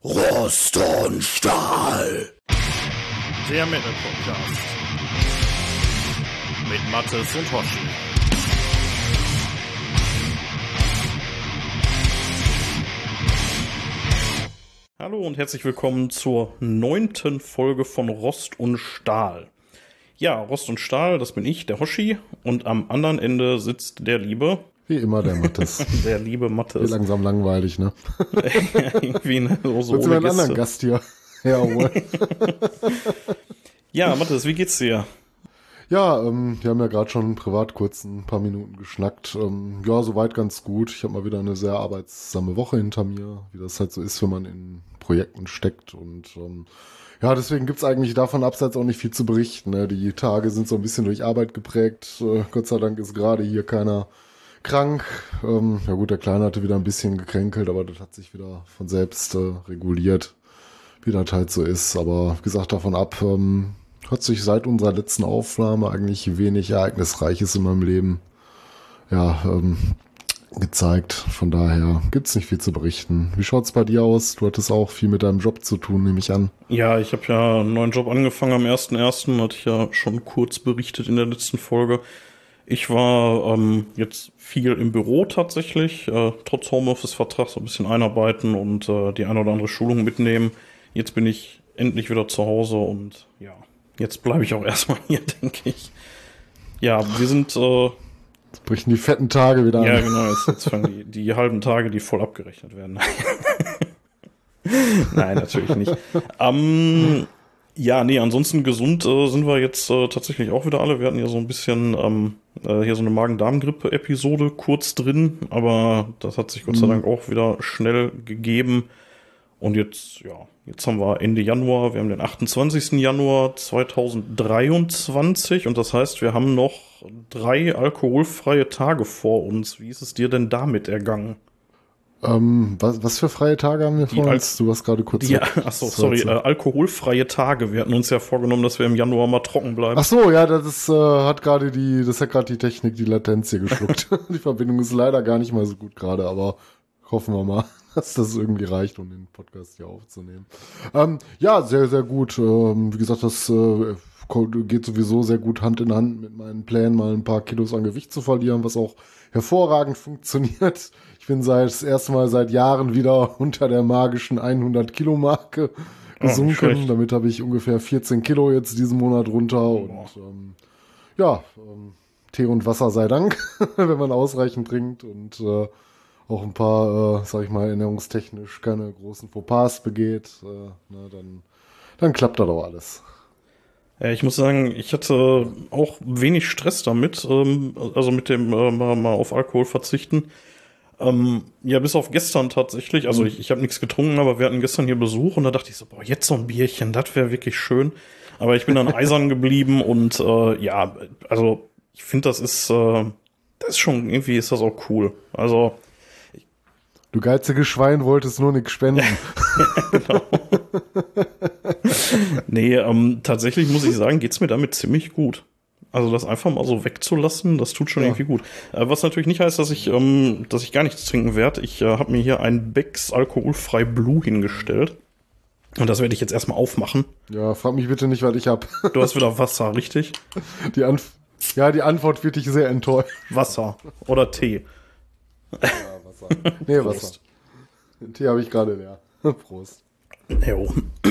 Rost und Stahl. Der Metal Podcast. Mit Mattes und Hoshi. Hallo und herzlich willkommen zur 9. Folge von Rost und Stahl. Ja, Rost und Stahl, das bin ich, der Hoshi. Und am anderen Ende sitzt der liebe... Wie immer der Mattes. Der liebe Mattes. Wird langsam langweilig, ne? Irgendwie so willst du einen anderen Gast hier herholen? Ja, Mattes, wie geht's dir? Ja, wir haben ja gerade schon privat kurz ein paar Minuten geschnackt. Ja, soweit ganz gut. Ich habe mal wieder eine sehr arbeitsame Woche hinter mir, wie das halt so ist, wenn man in Projekten steckt. Und ja, deswegen gibt's eigentlich davon abseits auch nicht viel zu berichten. Ne? Die Tage sind so ein bisschen durch Arbeit geprägt. Gott sei Dank ist gerade hier keiner krank. Ja gut, der Kleine hatte wieder ein bisschen gekränkelt, aber das hat sich wieder von selbst reguliert, wie das halt so ist. Aber wie gesagt, davon ab hat sich seit unserer letzten Aufnahme eigentlich wenig Ereignisreiches in meinem Leben gezeigt. Von daher gibt's nicht viel zu berichten. Wie schaut's bei dir aus? Du hattest auch viel mit deinem Job zu tun, nehme ich an. Ja, ich habe ja einen neuen Job angefangen am 1.1., hatte ich ja schon kurz berichtet in der letzten Folge. Ich war jetzt viel im Büro tatsächlich, trotz Homeoffice-Vertrag so ein bisschen einarbeiten und die eine oder andere Schulung mitnehmen. Jetzt bin ich endlich wieder zu Hause und ja, jetzt bleibe ich auch erstmal hier, denke ich. Ja, wir sind... Jetzt brechen die fetten Tage wieder an. Ja, genau, jetzt fangen die halben Tage, die voll abgerechnet werden. Nein, natürlich nicht. Ja, nee, ansonsten gesund sind wir jetzt tatsächlich auch wieder alle. Wir hatten ja so ein bisschen hier so eine Magen-Darm-Grippe-Episode kurz drin, aber das hat sich Gott sei Dank auch wieder schnell gegeben. Und jetzt haben wir Ende Januar, wir haben den 28. Januar 2023 und das heißt, wir haben noch 3 alkoholfreie Tage vor uns. Wie ist es dir denn damit ergangen? Was für freie Tage haben wir vor uns? Du warst gerade kurz... alkoholfreie Tage. Wir hatten uns ja vorgenommen, dass wir im Januar mal trocken bleiben. Ach so, ja, das hat gerade die Technik, die Latenz hier geschluckt. Die Verbindung ist leider gar nicht mal so gut gerade, aber hoffen wir mal, dass das irgendwie reicht, um den Podcast hier aufzunehmen. Ja, sehr, sehr gut. Wie gesagt, das geht sowieso sehr gut Hand in Hand mit meinen Plänen, mal ein paar Kilos an Gewicht zu verlieren, was auch hervorragend funktioniert. Ich bin das erste Mal seit Jahren wieder unter der magischen 100-Kilo-Marke gesunken. Damit habe ich ungefähr 14 Kilo jetzt diesen Monat runter. Und Tee und Wasser sei Dank, wenn man ausreichend trinkt und auch ein paar, sag ich mal, ernährungstechnisch keine großen Fauxpas begeht, dann klappt das auch alles. Ich muss sagen, ich hatte auch wenig Stress damit, also mit dem mal auf Alkohol verzichten. Ja, bis auf gestern tatsächlich. Also ich habe nichts getrunken, aber wir hatten gestern hier Besuch und da dachte ich so, boah, jetzt so ein Bierchen, das wäre wirklich schön. Aber ich bin dann eisern geblieben und also ich finde, das ist schon, irgendwie ist das auch cool. Also du geizige Schwein wolltest nur nichts spenden. Genau. Nee, tatsächlich muss ich sagen, geht's mir damit ziemlich gut. Also das einfach mal so wegzulassen, das tut schon irgendwie gut. Was natürlich nicht heißt, dass ich gar nichts trinken werde. Ich habe mir hier ein Becks alkoholfrei Blue hingestellt. Und das werde ich jetzt erstmal aufmachen. Ja, frag mich bitte nicht, was ich hab. Du hast wieder Wasser, richtig? Die Antwort wird dich sehr enttäuschen. Wasser oder Tee. Ja, Wasser. Nee, Prost. Wasser. Den Tee habe ich gerade leer. Prost. Jo.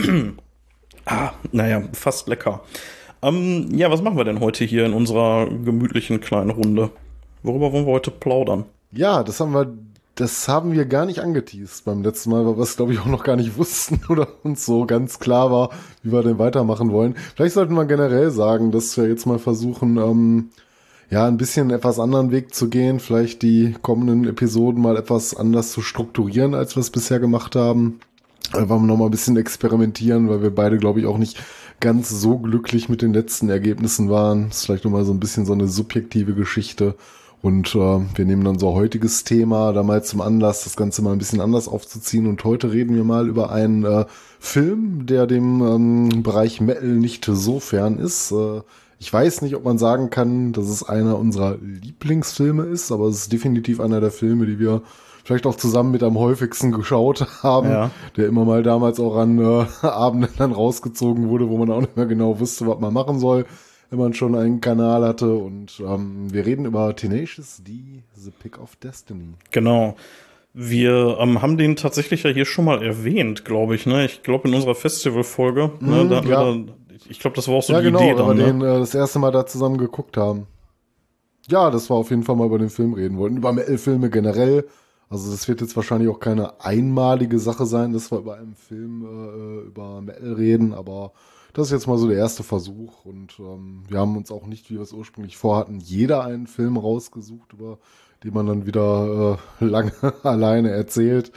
Naja, fast lecker. Ja, was machen wir denn heute hier in unserer gemütlichen kleinen Runde? Worüber wollen wir heute plaudern? Ja, das haben wir gar nicht angeteast beim letzten Mal, weil wir es, glaube ich, auch noch gar nicht wussten oder uns so ganz klar war, wie wir denn weitermachen wollen. Vielleicht sollten wir generell sagen, dass wir jetzt mal versuchen, ein bisschen etwas anderen Weg zu gehen, vielleicht die kommenden Episoden mal etwas anders zu strukturieren, als wir es bisher gemacht haben. Einfach noch mal ein bisschen experimentieren, weil wir beide, glaube ich, auch nicht ganz so glücklich mit den letzten Ergebnissen waren. Das ist vielleicht noch mal so ein bisschen so eine subjektive Geschichte. Und wir nehmen dann so heutiges Thema da mal zum Anlass, das Ganze mal ein bisschen anders aufzuziehen. Und heute reden wir mal über einen Film, der dem Bereich Metal nicht so fern ist. Ich weiß nicht, ob man sagen kann, dass es einer unserer Lieblingsfilme ist, aber es ist definitiv einer der Filme, die wir vielleicht auch zusammen mit am häufigsten geschaut haben, Ja. der immer mal damals auch an Abenden dann rausgezogen wurde, wo man auch nicht mehr genau wusste, was man machen soll, wenn man schon einen Kanal hatte. Und wir reden über Tenacious D, The Pick of Destiny. Genau. Wir haben den tatsächlich ja hier schon mal erwähnt, glaube ich, ne? Ich glaube in unserer Festival-Folge, ne? Da hatten wir ja. ich glaube, das war auch so Ja, die genau, Idee wenn wir dann, den das erste Mal da zusammen geguckt haben. Ja, das war auf jeden Fall mal über den Film reden wollten. Über Metal-Filme generell. Also das wird jetzt wahrscheinlich auch keine einmalige Sache sein, dass wir über einen Film über Metal reden, aber das ist jetzt mal so der erste Versuch. Und wir haben uns auch nicht, wie wir es ursprünglich vorhatten, jeder einen Film rausgesucht, über den man dann wieder lange alleine erzählt.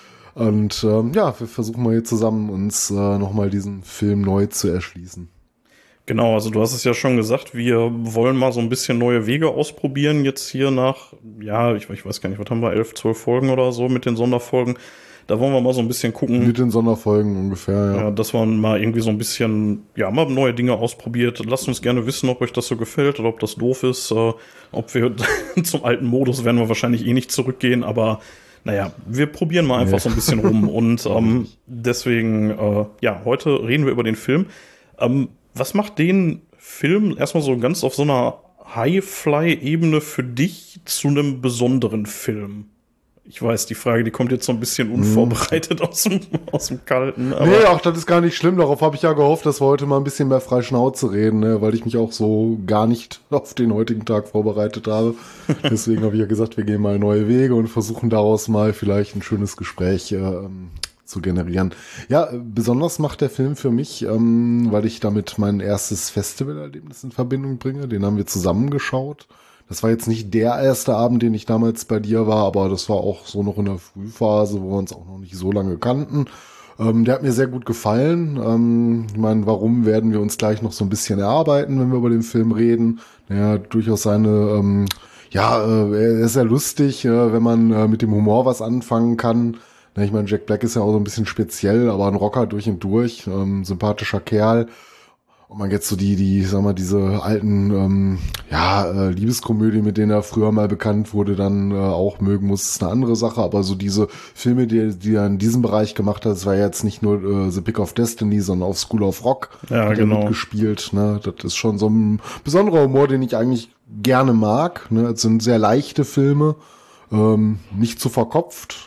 Und ja, wir versuchen mal hier zusammen uns nochmal diesen Film neu zu erschließen. Genau, also du hast es ja schon gesagt, wir wollen mal so ein bisschen neue Wege ausprobieren, jetzt hier nach, ja, ich weiß gar nicht, was haben wir, 11, 12 Folgen oder so mit den Sonderfolgen. Da wollen wir mal so ein bisschen gucken. Mit den Sonderfolgen ungefähr, ja. Ja, dass man mal irgendwie so ein bisschen, ja, mal neue Dinge ausprobiert. Lasst uns gerne wissen, ob euch das so gefällt oder ob das doof ist. Ob wir zum alten Modus werden wir wahrscheinlich eh nicht zurückgehen, aber naja, wir probieren mal einfach so ein bisschen rum. Und deswegen, ja, heute reden wir über den Film. Was macht den Film erstmal so ganz auf so einer High-Fly-Ebene für dich zu einem besonderen Film? Ich weiß, die Frage, die kommt jetzt so ein bisschen unvorbereitet aus dem Kalten. Aber Nee, auch das ist gar nicht schlimm. Darauf habe ich ja gehofft, dass wir heute mal ein bisschen mehr frei Schnauze reden, ne? Weil ich mich auch so gar nicht auf den heutigen Tag vorbereitet habe. Deswegen habe ich ja gesagt, wir gehen mal neue Wege und versuchen daraus mal vielleicht ein schönes Gespräch zu generieren. Ja, besonders macht der Film für mich, weil ich damit mein erstes Festivalerlebnis in Verbindung bringe. Den haben wir zusammengeschaut. Das war jetzt nicht der erste Abend, den ich damals bei dir war, aber das war auch so noch in der Frühphase, wo wir uns auch noch nicht so lange kannten. Der hat mir sehr gut gefallen. Ich meine, warum werden wir uns gleich noch so ein bisschen erarbeiten, wenn wir über den Film reden? Naja, durchaus seine, er ist ja lustig, wenn man mit dem Humor was anfangen kann. Ich meine, Jack Black ist ja auch so ein bisschen speziell, aber ein Rocker durch und durch, sympathischer Kerl. Und man jetzt so diese alten, Liebeskomödien, mit denen er früher mal bekannt wurde, dann auch mögen muss, ist eine andere Sache. Aber so diese Filme, die er in diesem Bereich gemacht hat, das war jetzt nicht nur The Pick of Destiny, sondern auch School of Rock. Ja, hat er genau. mitgespielt. Ne? Das ist schon so ein besonderer Humor, den ich eigentlich gerne mag. Ne? Es sind sehr leichte Filme, nicht zu verkopft.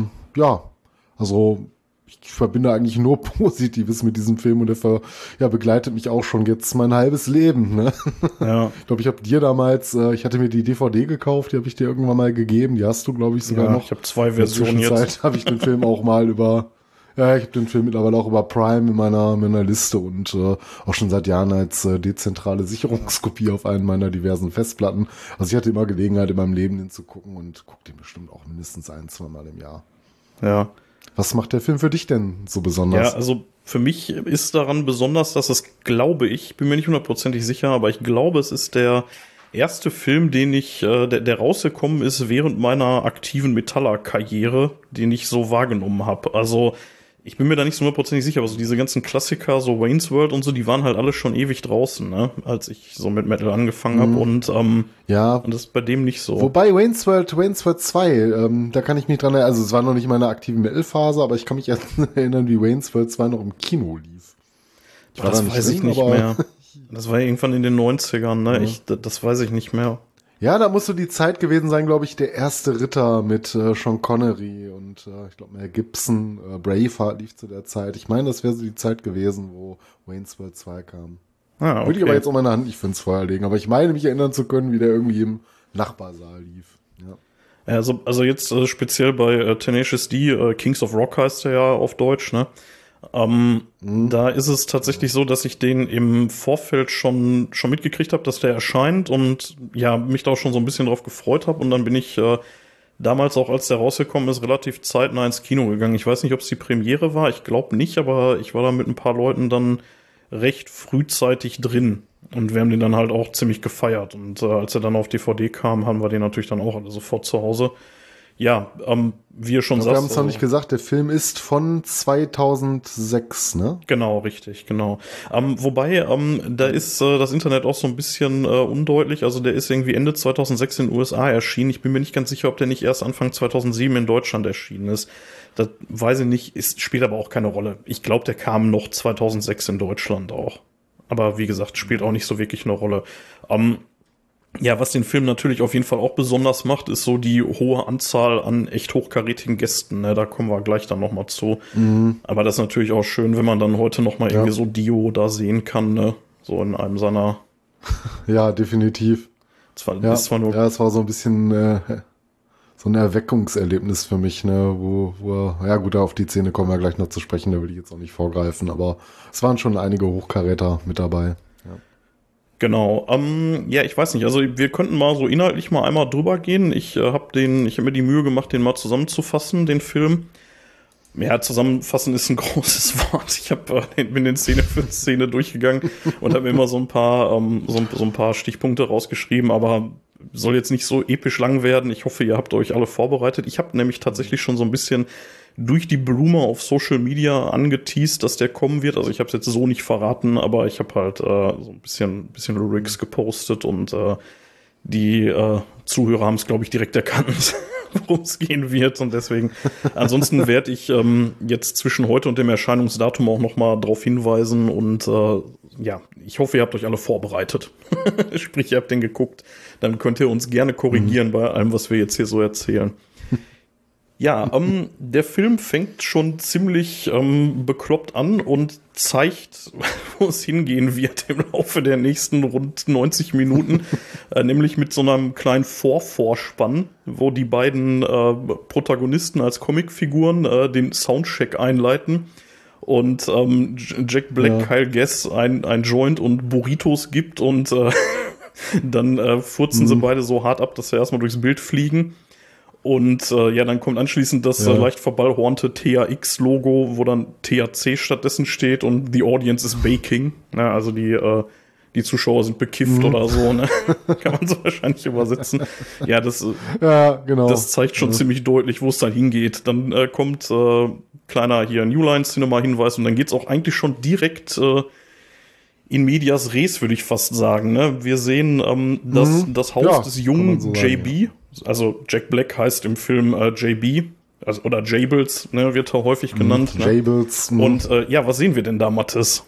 Also ich verbinde eigentlich nur Positives mit diesem Film und der begleitet mich auch schon jetzt mein halbes Leben. Ne? ja. Ich glaube, ich habe dir damals, ich hatte mir die DVD gekauft, die habe ich dir irgendwann mal gegeben, die hast du, glaube ich, sogar noch. Ich habe 2 Versionen jetzt. Habe ich den Film auch mal ich habe den Film mittlerweile auch über Prime in meiner Liste und auch schon seit Jahren als dezentrale Sicherungskopie auf einen meiner diversen Festplatten. Also ich hatte immer Gelegenheit in meinem Leben, den zu gucken und gucke den bestimmt auch mindestens 1-2 Mal im Jahr. Ja. Was macht der Film für dich denn so besonders? Ja, also für mich ist daran besonders, dass es, glaube ich, bin mir nicht hundertprozentig sicher, aber ich glaube, es ist der erste Film, den ich, der rausgekommen ist während meiner aktiven Metaller-Karriere, den ich so wahrgenommen habe. Also ich bin mir da nicht so hundertprozentig sicher, aber so diese ganzen Klassiker, so Wayne's World und so, die waren halt alle schon ewig draußen, ne, als ich so mit Metal angefangen habe und das ist bei dem nicht so. Wobei Wayne's World 2, da kann ich mich dran erinnern, also es war noch nicht meine aktive Metal-Phase, aber ich kann mich erinnern, wie Wayne's World 2 noch im Kino lief. Das weiß ich nicht mehr. Das war irgendwann in den 90ern, ne? Das weiß ich nicht mehr. Ja, da muss so die Zeit gewesen sein, glaube ich, der erste Ritter mit Sean Connery und ich glaube Mel Gibson, Braveheart lief zu der Zeit. Ich meine, das wäre so die Zeit gewesen, wo Wayne's World 2 kam. Okay. Würde ich aber jetzt auch meine Hand nicht für ins Feuer legen, aber ich meine, mich erinnern zu können, wie der irgendwie im Nachbarsaal lief. Ja. Also jetzt speziell bei Tenacious D, Kings of Rock heißt er ja auf Deutsch, ne? Da ist es tatsächlich so, dass ich den im Vorfeld schon mitgekriegt habe, dass der erscheint und ja, mich da auch schon so ein bisschen drauf gefreut habe und dann bin ich damals auch, als der rausgekommen ist, relativ zeitnah ins Kino gegangen. Ich weiß nicht, ob es die Premiere war, ich glaube nicht, aber ich war da mit ein paar Leuten dann recht frühzeitig drin und wir haben den dann halt auch ziemlich gefeiert und als er dann auf DVD kam, haben wir den natürlich dann auch alle sofort zu Hause. Ja, wie ihr schon Wir sagt. haben es noch nicht gesagt, der Film ist von 2006, ne? Genau, richtig, genau. Wobei, da ist das Internet auch so ein bisschen undeutlich. Also der ist irgendwie Ende 2006 in den USA erschienen. Ich bin mir nicht ganz sicher, ob der nicht erst Anfang 2007 in Deutschland erschienen ist. Das weiß ich nicht, spielt aber auch keine Rolle. Ich glaube, der kam noch 2006 in Deutschland auch. Aber wie gesagt, spielt auch nicht so wirklich eine Rolle. Ja, was den Film natürlich auf jeden Fall auch besonders macht, ist so die hohe Anzahl an echt hochkarätigen Gästen. Ne? Da kommen wir gleich dann noch mal zu. Aber das ist natürlich auch schön, wenn man dann heute noch mal irgendwie so Dio da sehen kann, ne? So in einem seiner... Ja, definitiv. Es war so ein bisschen so ein Erweckungserlebnis für mich, ne? Wo ja gut, auf die Szene kommen wir gleich noch zu sprechen, da will ich jetzt auch nicht vorgreifen, aber es waren schon einige Hochkaräter mit dabei. Genau. Ja, ich weiß nicht. Also wir könnten mal so inhaltlich mal einmal drüber gehen. Ich hab mir die Mühe gemacht, den mal zusammenzufassen, den Film. Ja, zusammenfassen ist ein großes Wort. Ich bin den Szene für Szene durchgegangen und habe immer so ein paar Stichpunkte rausgeschrieben, aber soll jetzt nicht so episch lang werden. Ich hoffe, ihr habt euch alle vorbereitet. Ich habe nämlich tatsächlich schon so ein bisschen durch die Blume auf Social Media angeteast, dass der kommen wird. Also ich habe es jetzt so nicht verraten, aber ich habe halt so ein bisschen Lyrics gepostet und die Zuhörer haben es, glaube ich, direkt erkannt, worum es gehen wird. Und deswegen, ansonsten werde ich jetzt zwischen heute und dem Erscheinungsdatum auch noch mal drauf hinweisen. Und ja, ich hoffe, ihr habt euch alle vorbereitet. Sprich, ihr habt den geguckt. Dann könnt ihr uns gerne korrigieren bei allem, was wir jetzt hier so erzählen. Ja, der Film fängt schon ziemlich bekloppt an und zeigt, wo es hingehen wird im Laufe der nächsten rund 90 Minuten. Nämlich mit so einem kleinen Vorvorspann, wo die beiden Protagonisten als Comicfiguren den Soundcheck einleiten. Und Jack Black, Kyle Gass ein Joint und Burritos gibt und dann furzen sie beide so hart ab, dass sie erstmal durchs Bild fliegen. Und ja, dann kommt anschließend das leicht verballhornte THX-Logo, wo dann THC stattdessen steht und The Audience is Baking. Ja, also die Zuschauer sind bekifft oder so, ne? Kann man so wahrscheinlich übersetzen. Ja, genau. Das zeigt schon ziemlich deutlich, wo es dann hingeht. Dann kommt kleiner hier New Line Cinema Hinweis und dann geht's auch eigentlich schon direkt in medias res, würde ich fast sagen. Ne? Wir sehen das Haus des jungen so JB. Also Jack Black heißt im Film JB, also, oder Jables, ne, wird er häufig genannt. Jables. Ne? Und ja, was sehen wir denn da, Mathis?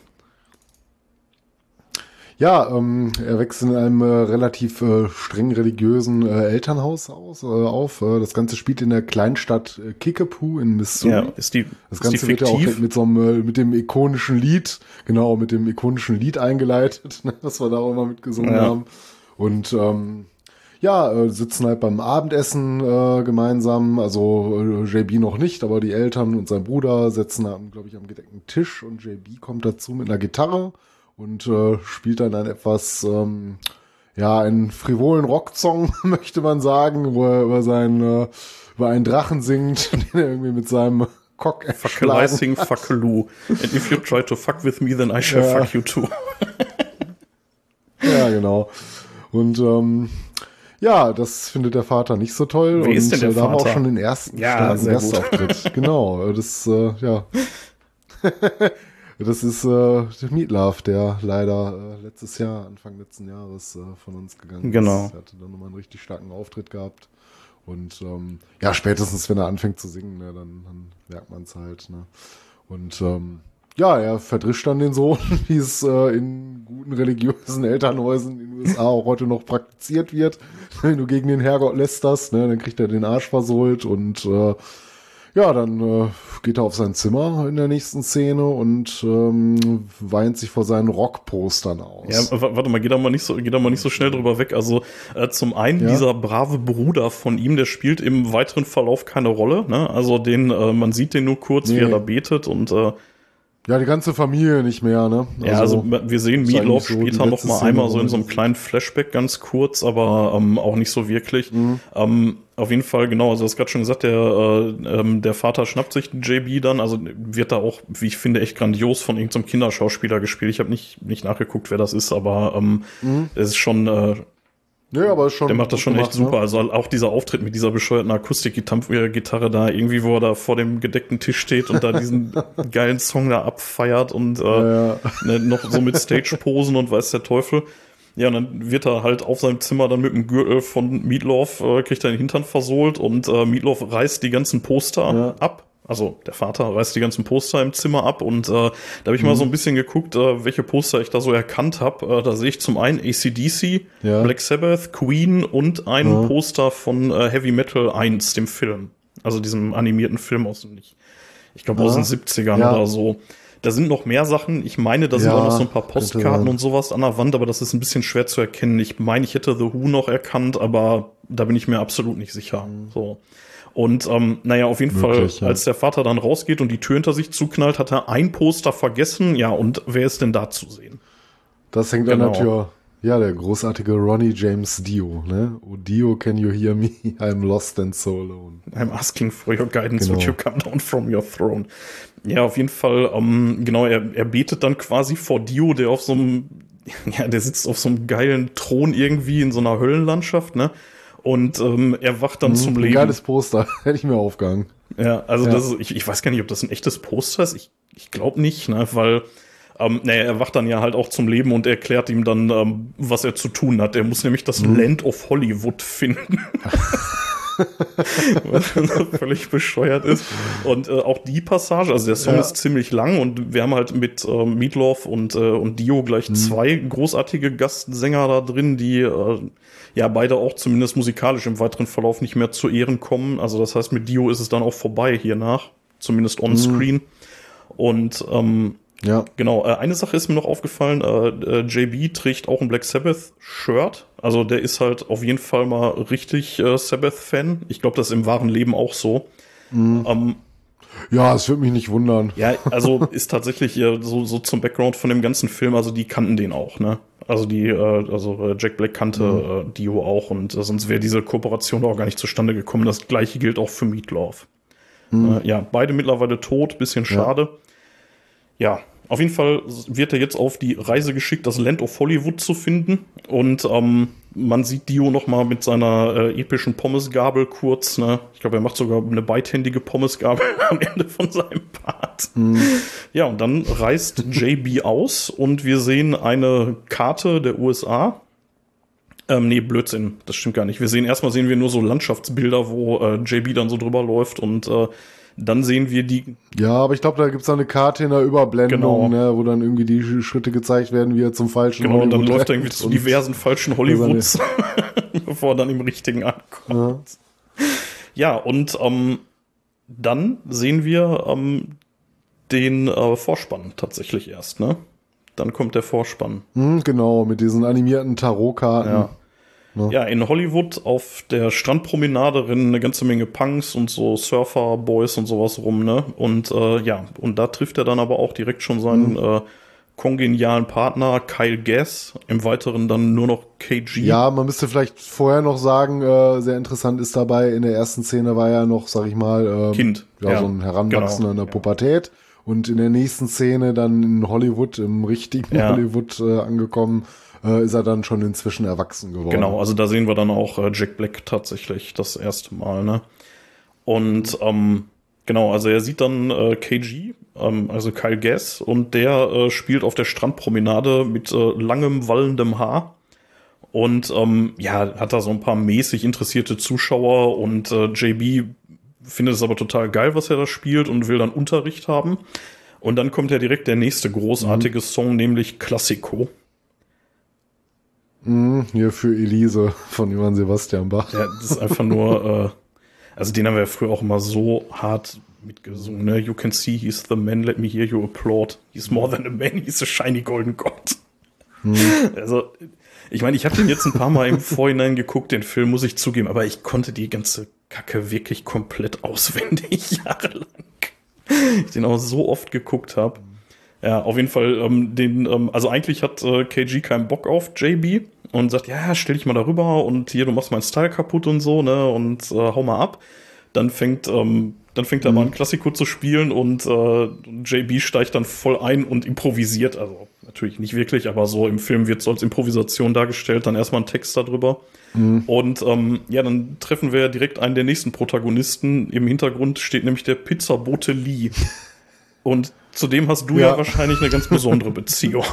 Ja, er wächst in einem relativ streng religiösen Elternhaus auf. Das Ganze spielt in der Kleinstadt Kickapoo in Missouri. Ja, das Ganze wird ja auch mit dem ikonischen Lied, eingeleitet, das wir da auch immer mitgesungen haben. Und sitzen halt beim Abendessen gemeinsam, also JB noch nicht, aber die Eltern und sein Bruder sitzen, glaube ich, am gedeckten Tisch und JB kommt dazu mit einer Gitarre und spielt dann einen etwas, einen frivolen Rocksong, möchte man sagen, wo er über einen Drachen singt, den er irgendwie mit seinem Cock erschlagen hat. Fuckaloo. And if you try to fuck with me, then I shall fuck you too. Ja, genau. Und das findet der Vater nicht so toll. Wie ist denn der Vater? Da haben wir auch schon den ersten starken Gastauftritt. Genau, das das ist Meatloaf, der leider Anfang letzten Jahres von uns gegangen ist. Genau. Er hatte dann nochmal einen richtig starken Auftritt gehabt. Und spätestens, wenn er anfängt zu singen, ne, dann merkt man es halt. Ne? Und er verdrischt dann den Sohn, wie es in guten religiösen Elternhäusern in den USA auch heute noch praktiziert wird. Wenn du gegen den Herrgott lästerst, ne, dann kriegt er den Arsch versohlt und dann geht er auf sein Zimmer in der nächsten Szene und weint sich vor seinen Rockpostern aus. Ja, warte mal, geht da mal nicht so schnell drüber weg. Also zum einen dieser brave Bruder von ihm, der spielt im weiteren Verlauf keine Rolle. Ne? Also man sieht den nur kurz, wie er da betet und die ganze Familie nicht mehr, ne? Also wir sehen Meatloaf später noch mal einmal so in so einem kleinen Flashback ganz kurz, aber auch nicht so wirklich. Auf jeden Fall, genau, also du hast gerade schon gesagt, der Vater schnappt sich den JB dann, also wird da auch, wie ich finde, echt grandios von irgendeinem Kinderschauspieler gespielt. Ich habe nicht nachgeguckt, wer das ist, aber es ist schon Ja, aber schon. Der macht das schon echt super. Also auch dieser Auftritt mit dieser bescheuerten Akustikgitarre da, irgendwie, wo er da vor dem gedeckten Tisch steht und da diesen geilen Song da abfeiert und noch so mit Stage-Posen und weiß der Teufel. Ja, und dann wird er halt auf seinem Zimmer dann mit dem Gürtel von Meatloaf, kriegt er den Hintern versohlt und Meatloaf reißt die ganzen Poster ab. Also der Vater reißt die ganzen Poster im Zimmer ab und da habe ich mal so ein bisschen geguckt, welche Poster ich da so erkannt habe. Da sehe ich zum einen AC/DC, Black Sabbath, Queen und ein Poster von Heavy Metal 1, dem Film. Also diesem animierten Film aus den, ich glaube aus den 70ern oder so. Da sind noch mehr Sachen. Ich meine, da sind auch noch so ein paar Postkarten und sowas an der Wand, aber das ist ein bisschen schwer zu erkennen. Ich meine, ich hätte The Who noch erkannt, aber da bin ich mir absolut nicht sicher. So. Und auf jeden Fall, als der Vater dann rausgeht und die Tür hinter sich zuknallt, hat er ein Poster vergessen. Ja, und wer ist denn da zu sehen? Das hängt an der Tür. Ja, der großartige Ronnie James Dio, ne? Oh Dio, can you hear me? I'm lost and so alone. I'm asking for your guidance, would you come down from your throne? Ja, auf jeden Fall, er betet dann quasi vor Dio, der auf so einem, der sitzt auf so einem geilen Thron irgendwie in so einer Höllenlandschaft, ne? Und er wacht dann zum Leben. Geiles Poster, hätte ich mir aufgehangen. Ja, also das ist, ich weiß gar nicht, ob das ein echtes Poster ist. Ich glaube nicht, ne, weil er wacht dann ja halt auch zum Leben und erklärt ihm dann, was er zu tun hat. Er muss nämlich das Land of Hollywood finden. Was völlig bescheuert ist. Und auch die Passage, also der Song ist ziemlich lang und wir haben halt mit Meatloaf und Dio gleich zwei großartige Gastsänger da drin, die beide auch zumindest musikalisch im weiteren Verlauf nicht mehr zu Ehren kommen. Also das heißt, mit Dio ist es dann auch vorbei hiernach, zumindest on-screen. Und genau, eine Sache ist mir noch aufgefallen, JB trägt auch ein Black Sabbath-Shirt, also der ist halt auf jeden Fall mal richtig Sabbath-Fan. Ich glaube, das ist im wahren Leben auch so. Ja, es würde mich nicht wundern. Ja, also ist tatsächlich so zum Background von dem ganzen Film, also die kannten den auch, ne? Also Jack Black kannte Dio auch und sonst wäre diese Kooperation auch gar nicht zustande gekommen. Das gleiche gilt auch für Meatloaf. Beide mittlerweile tot, bisschen schade. Ja, auf jeden Fall wird er jetzt auf die Reise geschickt, das Land of Hollywood zu finden. Und man sieht Dio noch mal mit seiner epischen Pommesgabel kurz. Ne? Ich glaube, er macht sogar eine beidhändige Pommesgabel am Ende von seinem Part. Ja, und dann reist JB aus und wir sehen eine Karte der USA. Blödsinn, das stimmt gar nicht. Sehen wir nur so Landschaftsbilder, wo JB dann so drüber läuft und dann sehen wir die. Ja, aber ich glaube, da gibt's eine Karte in der Überblendung, ne, wo dann irgendwie die Schritte gezeigt werden, wie er zum falschen Hollywood und dann läuft er irgendwie zu diversen falschen Hollywoods, bevor er dann im richtigen ankommt. Ja, und dann sehen wir den Vorspann tatsächlich erst, ne? Dann kommt der Vorspann. Genau, mit diesen animierten Tarotkarten. Ja, in Hollywood auf der Strandpromenade rennen eine ganze Menge Punks und so Surfer-Boys und sowas rum, ne? Und und da trifft er dann aber auch direkt schon seinen kongenialen Partner Kyle Gass, im Weiteren dann nur noch KG. Ja, man müsste vielleicht vorher noch sagen, sehr interessant ist dabei, in der ersten Szene war er noch, sag ich mal, Kind. So ein Heranwachsender in der Pubertät. Und in der nächsten Szene dann in Hollywood, im richtigen Hollywood angekommen, ist er dann schon inzwischen erwachsen geworden. Genau, also da sehen wir dann auch Jack Black tatsächlich das erste Mal, ne? Und also er sieht dann KG, also Kyle Gass, und der spielt auf der Strandpromenade mit langem, wallendem Haar. Und hat da so ein paar mäßig interessierte Zuschauer und JB findet es aber total geil, was er da spielt und will dann Unterricht haben. Und dann kommt ja direkt der nächste großartige Song, nämlich Classico. Hier für Elise von Johann Sebastian Bach. Ja, das ist einfach nur, also den haben wir ja früher auch immer so hart mitgesungen, ne? You can see he's the man, let me hear you applaud. He's more than a man, he's a shiny golden god. Also, ich meine, ich habe den jetzt ein paar Mal im Vorhinein geguckt, den Film, muss ich zugeben, aber ich konnte die ganze Kacke wirklich komplett auswendig, jahrelang. Ich den auch so oft geguckt habe. Ja, auf jeden Fall, also eigentlich hat KG keinen Bock auf JB und sagt, ja, stell dich mal darüber und hier, du machst meinen Style kaputt und so, ne, und hau mal ab. Dann fängt er mal an, Klassiko zu spielen und JB steigt dann voll ein und improvisiert, also natürlich nicht wirklich, aber so im Film wird es als Improvisation dargestellt, dann erstmal ein Text darüber. Und ja, dann treffen wir ja direkt einen der nächsten Protagonisten. Im Hintergrund steht nämlich der Pizzabote Lee. Und zu dem hast du ja wahrscheinlich eine ganz besondere Beziehung.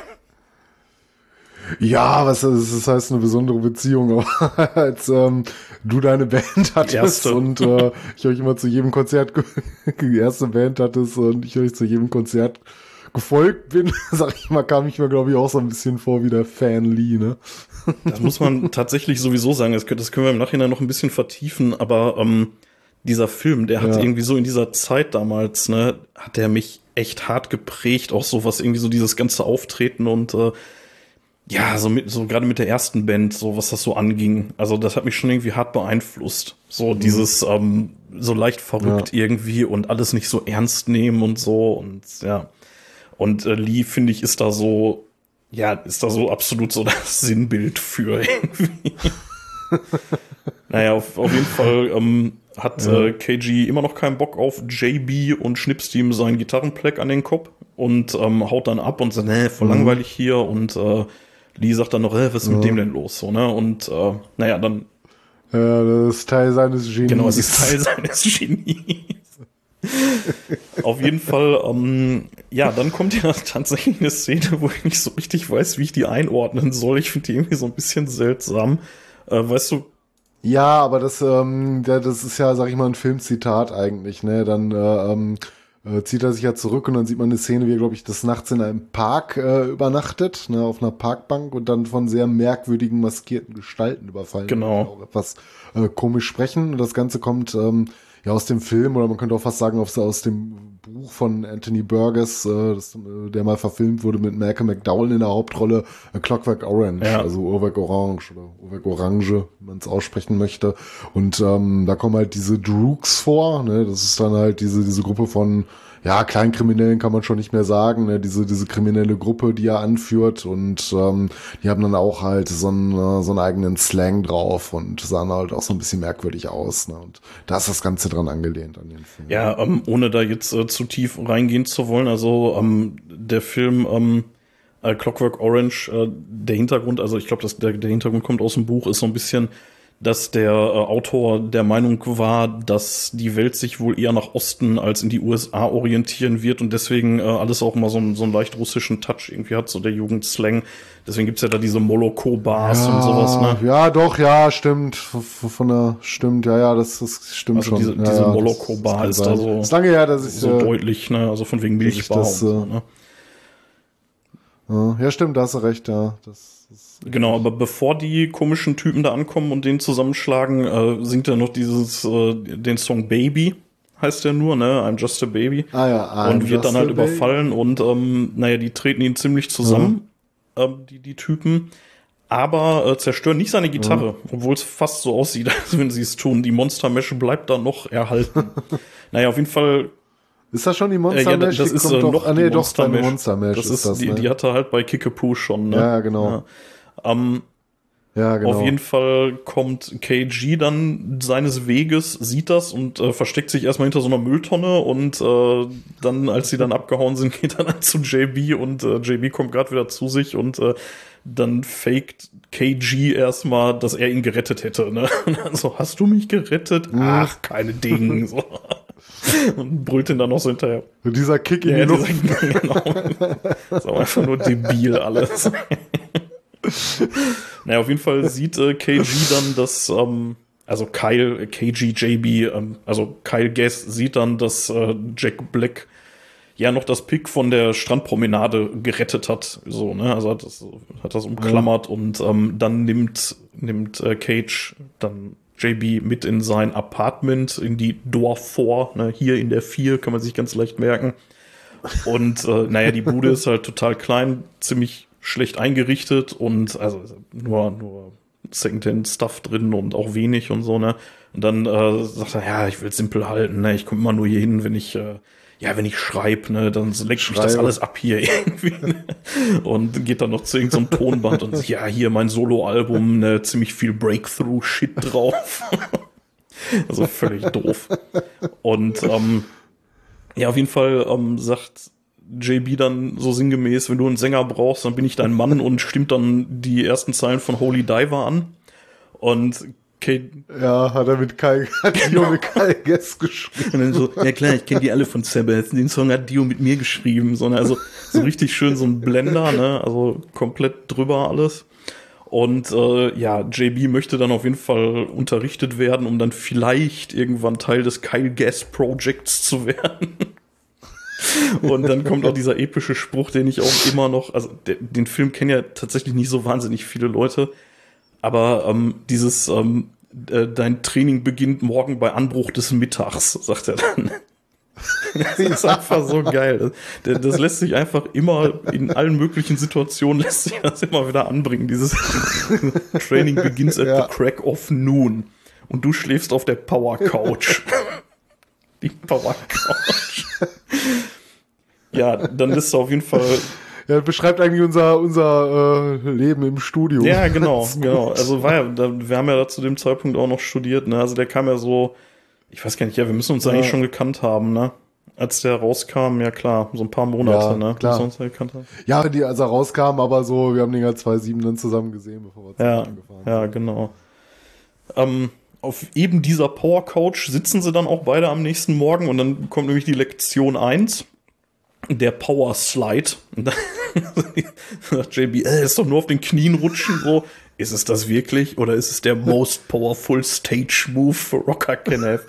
Ja, das heißt eine besondere Beziehung, aber als du deine Band hattest und ich euch immer zu jedem Konzert die erste Band hattest und ich euch zu jedem Konzert gefolgt bin, sag ich mal, kam ich mir, glaube ich, auch so ein bisschen vor wie der Fan Lee, ne? Das muss man tatsächlich sowieso sagen, das können wir im Nachhinein noch ein bisschen vertiefen, aber dieser Film, der hat irgendwie so in dieser Zeit damals, ne, hat der mich echt hart geprägt, auch so was irgendwie so dieses ganze Auftreten und ja, so gerade mit der ersten Band, so was das so anging. Also das hat mich schon irgendwie hart beeinflusst. So dieses so leicht verrückt irgendwie und alles nicht so ernst nehmen und so und ja. Und Lee, finde ich, ist da so absolut so das Sinnbild für irgendwie. Naja, auf jeden Fall hat KG immer noch keinen Bock auf JB und schnipst ihm seinen Gitarrenpleck an den Kopf und haut dann ab und sagt, voll langweilig hier und Lee sagt dann noch, was ist mit dem denn los? So, ne? Und naja, dann. Ja, das ist Teil seines Genies. Genau, es ist Teil seines Genies. Auf jeden Fall, dann kommt ja tatsächlich eine Szene, wo ich nicht so richtig weiß, wie ich die einordnen soll. Ich finde die irgendwie so ein bisschen seltsam. Weißt du? Ja, aber das ist ja, sag ich mal, ein Filmzitat eigentlich, ne? Dann zieht er sich ja zurück und dann sieht man eine Szene, wie er, glaube ich, des Nachts in einem Park übernachtet, ne, auf einer Parkbank und dann von sehr merkwürdigen, maskierten Gestalten überfallen. Genau. Auch etwas komisch sprechen. Und das Ganze kommt aus dem Film, oder man könnte auch fast sagen, aus dem Buch von Anthony Burgess, der mal verfilmt wurde mit Malcolm McDowell in der Hauptrolle, Clockwork Orange, also Uhrwerk Orange oder Uhrwerk Orange, wie man es aussprechen möchte. Und da kommen halt diese Droogs vor, ne? Das ist dann halt diese Gruppe von Kleinkriminellen kann man schon nicht mehr sagen, ne? Diese kriminelle Gruppe, die er anführt und die haben dann auch halt so einen eigenen Slang drauf und sahen halt auch so ein bisschen merkwürdig aus, ne? Und da ist das Ganze dran angelehnt an den Film. Ja, ohne da jetzt zu tief reingehen zu wollen, also der Film Clockwork Orange, der Hintergrund, also ich glaube, der Hintergrund kommt aus dem Buch, ist so ein bisschen, dass der Autor der Meinung war, dass die Welt sich wohl eher nach Osten als in die USA orientieren wird und deswegen alles auch mal so einen leicht russischen Touch irgendwie hat, so der Jugendslang. Deswegen gibt's ja da diese Moloko-Bars und sowas, ne? Ja, doch, ja, stimmt. Stimmt, das stimmt also schon. Diese Moloko-Bar ist da so, ist lange her, dass ich so deutlich, ne? Also von wegen Milchbar und so, ne? Ja, stimmt, da hast du recht, ja. Genau, aber bevor die komischen Typen da ankommen und den zusammenschlagen, singt er noch den Song Baby, heißt der nur, ne? I'm just a baby. Und wird dann halt überfallen und die treten ihn ziemlich zusammen, die Typen, aber zerstören nicht seine Gitarre, obwohl es fast so aussieht, als wenn sie es tun. Die Monstermesche bleibt da noch erhalten. Auf jeden Fall. Ist das schon die Monstermesh? Das ist noch die Monstermesh. Das ist die hatte er halt bei Kickapoo schon, ne? Ja, genau. Ja. Genau. Auf jeden Fall kommt KG dann seines Weges, sieht das und versteckt sich erstmal hinter so einer Mülltonne und dann, als sie dann abgehauen sind, geht er dann zu JB und JB kommt gerade wieder zu sich und dann faked KG erstmal, dass er ihn gerettet hätte, ne? Und dann so, hast du mich gerettet? Ach, keine Ding, so. Und brüllt ihn dann noch so hinterher. Und dieser Kick in die Luft. Genau. Das ist auch einfach nur debil alles. Auf jeden Fall sieht KG dann, dass, also Kyle, KG, JB, also Kyle Gass sieht dann, dass Jack Black ja noch das Pick von der Strandpromenade gerettet hat. So, ne? Also hat das umklammert und dann nimmt Cage dann JB mit in sein Apartment, in die Door 4, ne? Hier in der 4, kann man sich ganz leicht merken. Und die Bude ist halt total klein, ziemlich schlecht eingerichtet und also nur Secondhand-Stuff drin und auch wenig und so, ne? Und dann sagt er, ich will es simpel halten, ne? Ich komme immer nur hier hin, wenn ich schreibe, ne, dann lenkt mich das alles ab hier irgendwie. Ne? Und geht dann noch zu irgendeinem Tonband und sagt, hier mein Solo-Album, ne, ziemlich viel Breakthrough-Shit drauf. Also völlig doof. Und auf jeden Fall sagt JB dann so sinngemäß, wenn du einen Sänger brauchst, dann bin ich dein Mann und stimmt dann die ersten Zeilen von Holy Diver an. Und Ja, hat Dio mit Kyle Gass geschrieben. Und dann so, ja klar, ich kenne die alle von Sabbath. Den Song hat Dio mit mir geschrieben. So, ne? Also so richtig schön so ein Blender, ne? Also komplett drüber alles. Und ja, JB möchte dann auf jeden Fall unterrichtet werden, um dann vielleicht irgendwann Teil des Kyle Gass Projects zu werden. Und dann kommt auch dieser epische Spruch, den ich auch immer noch, also den Film kennen ja tatsächlich nicht so wahnsinnig viele Leute, aber dieses dein Training beginnt morgen bei Anbruch des Mittags, sagt er dann. Das ist einfach so geil. Das lässt sich einfach immer in allen möglichen Situationen lässt sich das immer wieder anbringen. Dieses Training begins at the crack of noon. Und du schläfst auf der Power Couch. Die Power Couch. Ja, dann ist auf jeden Fall. Ja, beschreibt eigentlich unser Leben im Studio. Ja, genau. Also wir haben ja da zu dem Zeitpunkt auch noch studiert, ne? Also der kam ja so, ich weiß gar nicht, ja, wir müssen uns eigentlich schon gekannt haben, ne? Als der rauskam, ja klar, so ein paar Monate, ne? Klar. Müssen wir uns ja gekannt haben. Ja, als er rauskam, aber so, wir haben den ja 2007 dann zusammen gesehen, bevor wir zusammengefahren sind. Ja, genau. Auf eben dieser Power Couch sitzen sie dann auch beide am nächsten Morgen und dann kommt nämlich die Lektion 1. Der Power Slide. Und dann sagt JB, ist doch nur auf den Knien rutschen, so. Ist es das wirklich? Oder ist es der most powerful stage move Rocker can have?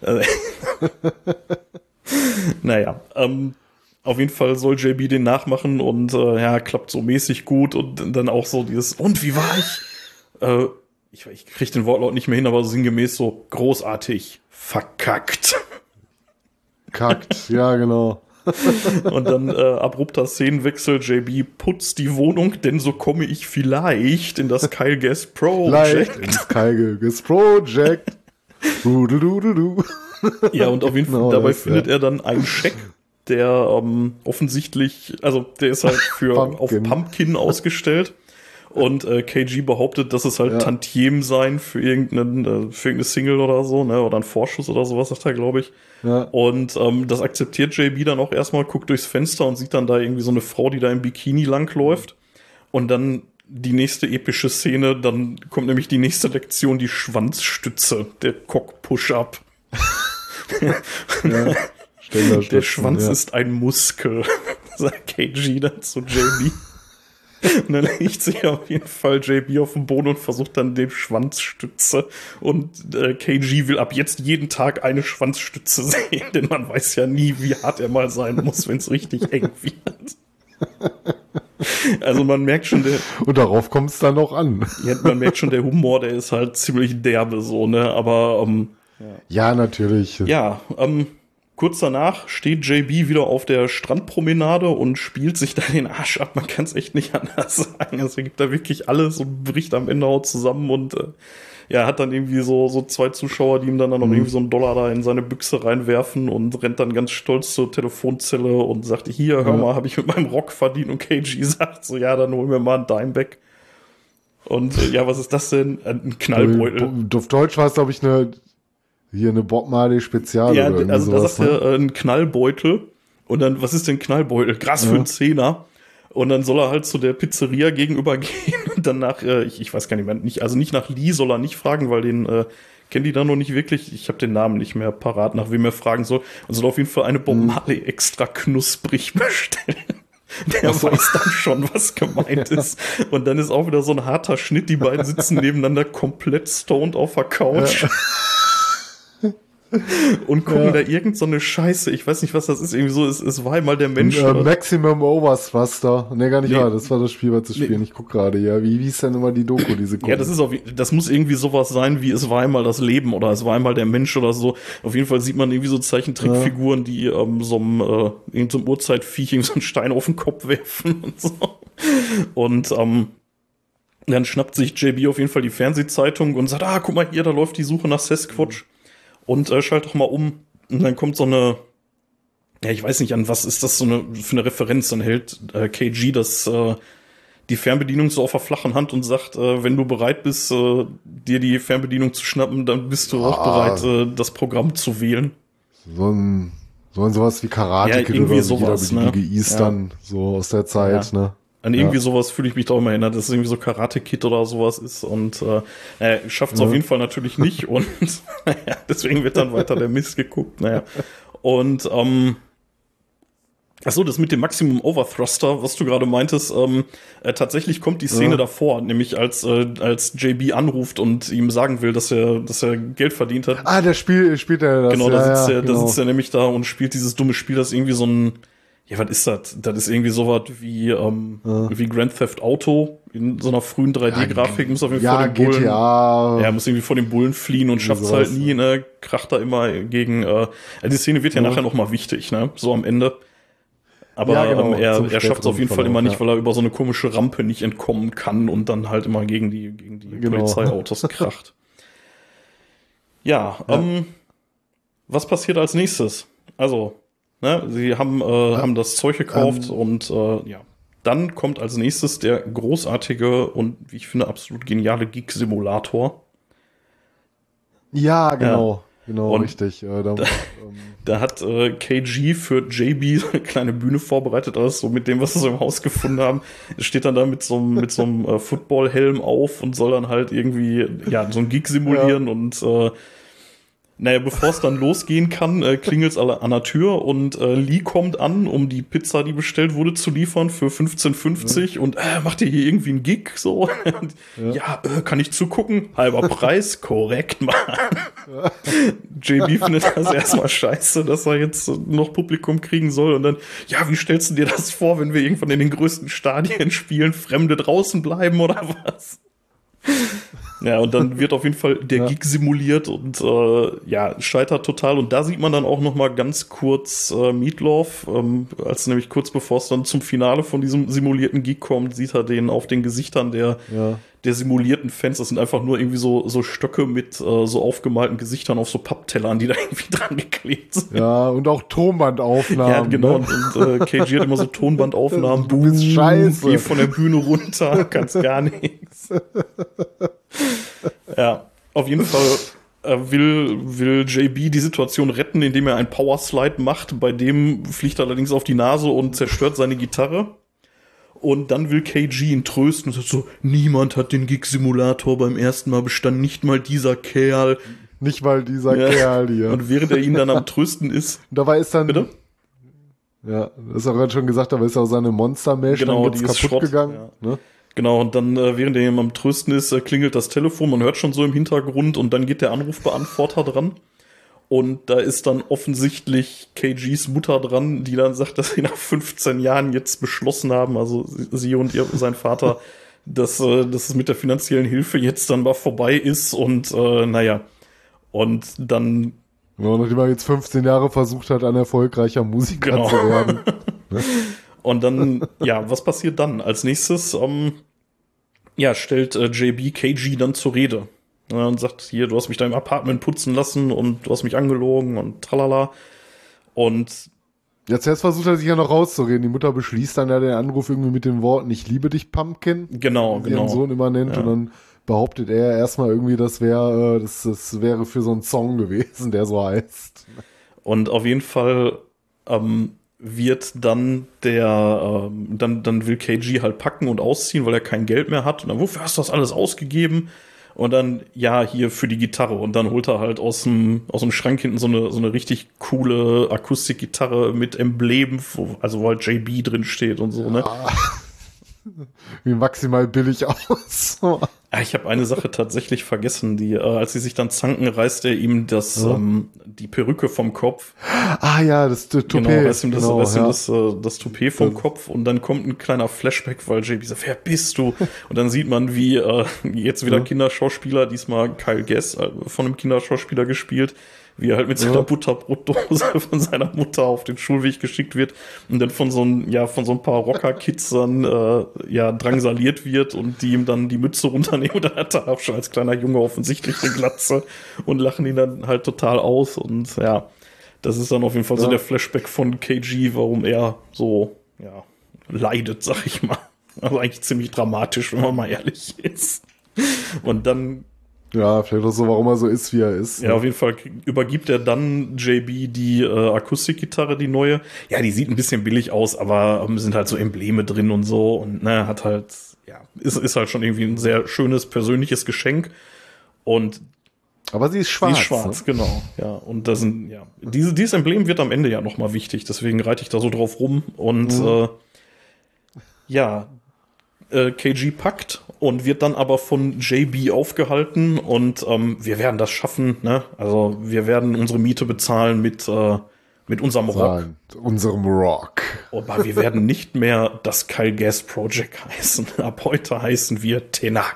Naja, auf jeden Fall soll JB den nachmachen und ja, klappt so mäßig gut und dann auch so dieses, und wie war ich? Ich krieg den Wortlaut nicht mehr hin, aber sinngemäß so großartig verkackt. Kackt, ja, genau. Und dann abrupter Szenenwechsel, JB putzt die Wohnung, denn so komme ich vielleicht in das Kyle Gass Project. Ins Kyle Gass Project. Du. Ja, und auf jeden Fall dabei findet er dann einen Scheck, der offensichtlich, also der ist halt auf Pumpkin ausgestellt. Und KG behauptet, dass es halt Tantiem sein für irgendeine Single oder so, ne, oder ein Vorschuss oder sowas, sagt er, glaube ich. Ja. Und das akzeptiert JB dann auch erstmal, guckt durchs Fenster und sieht dann da irgendwie so eine Frau, die da im Bikini langläuft. Und dann die nächste epische Szene, dann kommt nämlich die nächste Lektion, die Schwanzstütze, der Cock-Push-Up. Ja, der Schwanz ist ein Muskel, sagt KG dann zu JB. Und dann legt sich auf jeden Fall JB auf den Boden und versucht dann den Schwanzstütze. Und KG will ab jetzt jeden Tag eine Schwanzstütze sehen, denn man weiß ja nie, wie hart er mal sein muss, wenn es richtig eng wird. Also man merkt schon, und darauf kommt es dann auch an. Ja, man merkt schon, der Humor, der ist halt ziemlich derbe so, ne? Aber ja, natürlich. Ja, kurz danach steht JB wieder auf der Strandpromenade und spielt sich da den Arsch ab. Man kann es echt nicht anders sagen. Also er gibt da wirklich alles und bricht am Ende auch zusammen und ja, hat dann irgendwie so 2 Zuschauer, die ihm dann noch irgendwie so $1 da in seine Büchse reinwerfen und rennt dann ganz stolz zur Telefonzelle und sagt, hier, hör mal, habe ich mit meinem Rock verdient. Und KG sagt so, ja, dann hol mir mal einen Dimeback. Und ja, was ist das denn? Ein Knallbeutel. Auf Deutsch war es, glaube ich, eine Bob Marley Spezial. Ja, oder also sowas, da sagt er ein Knallbeutel. Und dann, was ist denn Knallbeutel? Gras für einen Zehner. Und dann soll er halt zu der Pizzeria gegenüber gehen und dann nach, ich weiß gar nicht mehr, nicht nach Lee soll er nicht fragen, weil den kennen die da noch nicht wirklich. Ich habe den Namen nicht mehr parat, nach wem er fragen soll. Und soll auf jeden Fall eine Bob Marley extra knusprig bestellen. Der weiß dann schon, was gemeint ist. Und dann ist auch wieder so ein harter Schnitt. Die beiden sitzen nebeneinander komplett stoned auf der Couch. Ja. Und gucken da irgend so eine Scheiße. Ich weiß nicht, was das ist. Irgendwie so, es war einmal der Mensch. Maximum Overthruster. Nee, gar nicht wahr. Das war das Spiel, was zu spielen. Ich guck gerade, ja. Wie hieß denn immer die Doku, diese Ja, das muss irgendwie sowas sein, wie es war einmal das Leben oder es war einmal der Mensch oder so. Auf jeden Fall sieht man irgendwie so Zeichentrickfiguren, die so einem Urzeitviech so einen Stein auf den Kopf werfen und so. Und dann schnappt sich JB auf jeden Fall die Fernsehzeitung und sagt, guck mal hier, da läuft die Suche nach Sasquatch. Und schalt doch mal um. Und dann kommt so eine, ja, ich weiß nicht, an was ist das für eine Referenz. Dann hält KG die Fernbedienung so auf der flachen Hand und sagt, wenn du bereit bist, dir die Fernbedienung zu schnappen, dann bist du auch bereit, das Programm zu wählen. Sowas wie Karate Kid irgendwie oder sowas, die Eastern, so aus der Zeit, ne? An irgendwie sowas fühle ich mich doch immer erinnert, dass es irgendwie so Karate Kid oder sowas ist und schafft es auf jeden Fall natürlich nicht und deswegen wird dann weiter der Mist geguckt. Und achso, das mit dem Maximum Overthruster, was du gerade meintest, tatsächlich kommt die Szene davor, nämlich als JB anruft und ihm sagen will, dass er Geld verdient hat. Ah, spielt er das. Genau, da sitzt er nämlich da und spielt dieses dumme Spiel, das irgendwie so ein, ja, was ist das? Das ist irgendwie sowas wie Grand Theft Auto in so einer frühen 3D-Grafik, muss auf jeden Fall vor den Bullen. GTA. Ja, muss irgendwie vor den Bullen fliehen und schafft es halt nie, ne? Kracht da immer gegen, die Szene wird ja nachher noch mal wichtig, ne? So am Ende. Aber er schafft es auf jeden Fall immer nicht, weil er über so eine komische Rampe nicht entkommen kann und dann halt immer gegen die Polizeiautos kracht. Was passiert als nächstes? Also, ne, sie haben das Zeug gekauft und dann kommt als nächstes der großartige und, wie ich finde, absolut geniale Geek-Simulator. Ja, genau. Genau, und richtig. Da hat KG für JB eine kleine Bühne vorbereitet, alles so mit dem, was sie so im Haus gefunden haben. Er steht dann da mit so einem Football-Helm auf und soll dann halt irgendwie so einen Gig simulieren und bevor es dann losgehen kann, klingelt's an der Tür und Lee kommt an, um die Pizza, die bestellt wurde, zu liefern für 15,50 und macht ihr hier irgendwie einen Gig? So? Kann ich zugucken? Halber Preis? Korrekt, Mann. JB findet das erstmal scheiße, dass er jetzt noch Publikum kriegen soll und dann, wie stellst du dir das vor, wenn wir irgendwann in den größten Stadien spielen, Fremde draußen bleiben oder was? Ja, und dann wird auf jeden Fall der Gig simuliert und scheitert total. Und da sieht man dann auch noch mal ganz kurz Meatloaf, als nämlich kurz bevor es dann zum Finale von diesem simulierten Gig kommt, sieht er den auf den Gesichtern der simulierten Fans. Das sind einfach nur irgendwie so Stöcke mit so aufgemalten Gesichtern auf so Papptellern, die da irgendwie dran geklebt sind. Ja, und auch Tonbandaufnahmen. Ja, genau. Ne? Und KG hat immer so Tonbandaufnahmen. Du bist scheiße. Geh von der Bühne runter, kannst gar nichts. Ja, auf jeden Fall will JB die Situation retten, indem er einen Powerslide macht. Bei dem fliegt er allerdings auf die Nase und zerstört seine Gitarre. Und dann will KG ihn trösten und sagt so, niemand hat den Gig-Simulator beim ersten Mal bestanden, nicht mal dieser Kerl. Nicht mal dieser Kerl hier. Und während er ihn dann am Trösten ist. Dabei ist dann... Bitte? Ja, das ist auch gerade schon gesagt, aber ist auch seine Monster-Mesh dann die kaputt Schrott gegangen. Ja. Ne? Genau, und dann, während er ihm am Trösten ist, klingelt das Telefon, man hört schon so im Hintergrund und dann geht der Anrufbeantworter dran. Und da ist dann offensichtlich KGs Mutter dran, die dann sagt, dass sie nach 15 Jahren jetzt beschlossen haben, also sie und sein Vater, dass es mit der finanziellen Hilfe jetzt dann mal vorbei ist und und dann... Ja, nachdem er jetzt 15 Jahre versucht hat, ein erfolgreicher Musiker zu werden. Und dann, was passiert dann? Als nächstes, stellt JB KG dann zur Rede. Und sagt, hier, du hast mich da im Apartment putzen lassen und du hast mich angelogen und tralala. Und jetzt versucht er sich ja noch rauszureden. Die Mutter beschließt dann den Anruf irgendwie mit den Worten, ich liebe dich, Pumpkin. Genau. Ihren Sohn immer nennt. Und dann behauptet er erstmal irgendwie, das wäre für so einen Song gewesen, der so heißt. Und auf jeden Fall wird dann dann will KG halt packen und ausziehen, weil er kein Geld mehr hat. Und dann, wofür hast du das alles ausgegeben? Und dann, hier für die Gitarre. Und dann holt er halt aus dem Schrank hinten so eine richtig coole Akustikgitarre mit Emblem, wo halt JB drin steht und so, ne? Wie maximal billig aus. Ich habe eine Sache tatsächlich vergessen, als sie sich dann zanken, reißt er ihm die Perücke vom Kopf. Das Toupet. Genau, reißt ihm das Toupet vom Kopf und dann kommt ein kleiner Flashback, weil JB sagt, wer bist du? Und dann sieht man, wie jetzt wieder Kinderschauspieler, diesmal Kyle Gass, von einem Kinderschauspieler gespielt, wie er halt mit seiner Butterbrotdose von seiner Mutter auf den Schulweg geschickt wird und dann von so ein paar Rocker-Kids dann drangsaliert wird und die ihm dann die Mütze runternehmen und dann hat er auch schon als kleiner Junge offensichtlich eine Glatze und lachen ihn dann halt total aus und das ist dann auf jeden Fall so der Flashback von KG, warum er so leidet, sag ich mal. Also eigentlich ziemlich dramatisch, wenn man mal ehrlich ist. Und dann Ja, vielleicht auch so, warum er so ist, wie er ist. Ja, auf jeden Fall übergibt er dann JB die Akustikgitarre, die neue. Ja, die sieht ein bisschen billig aus, aber sind halt so Embleme drin und so. Und ne, hat halt, ja, ist halt schon irgendwie ein sehr schönes persönliches Geschenk. Und aber sie ist schwarz. Sie ist schwarz, ne? Genau. Ja, und das sind, ja, dieses Emblem wird am Ende ja nochmal wichtig, deswegen reite ich da so drauf rum. Und KG packt und wird dann aber von JB aufgehalten und wir werden das schaffen, ne? Also wir werden unsere Miete bezahlen mit unserem Rock. Unserem Rock. Aber wir werden nicht mehr das Kyle Gass Project heißen. Ab heute heißen wir Tenak.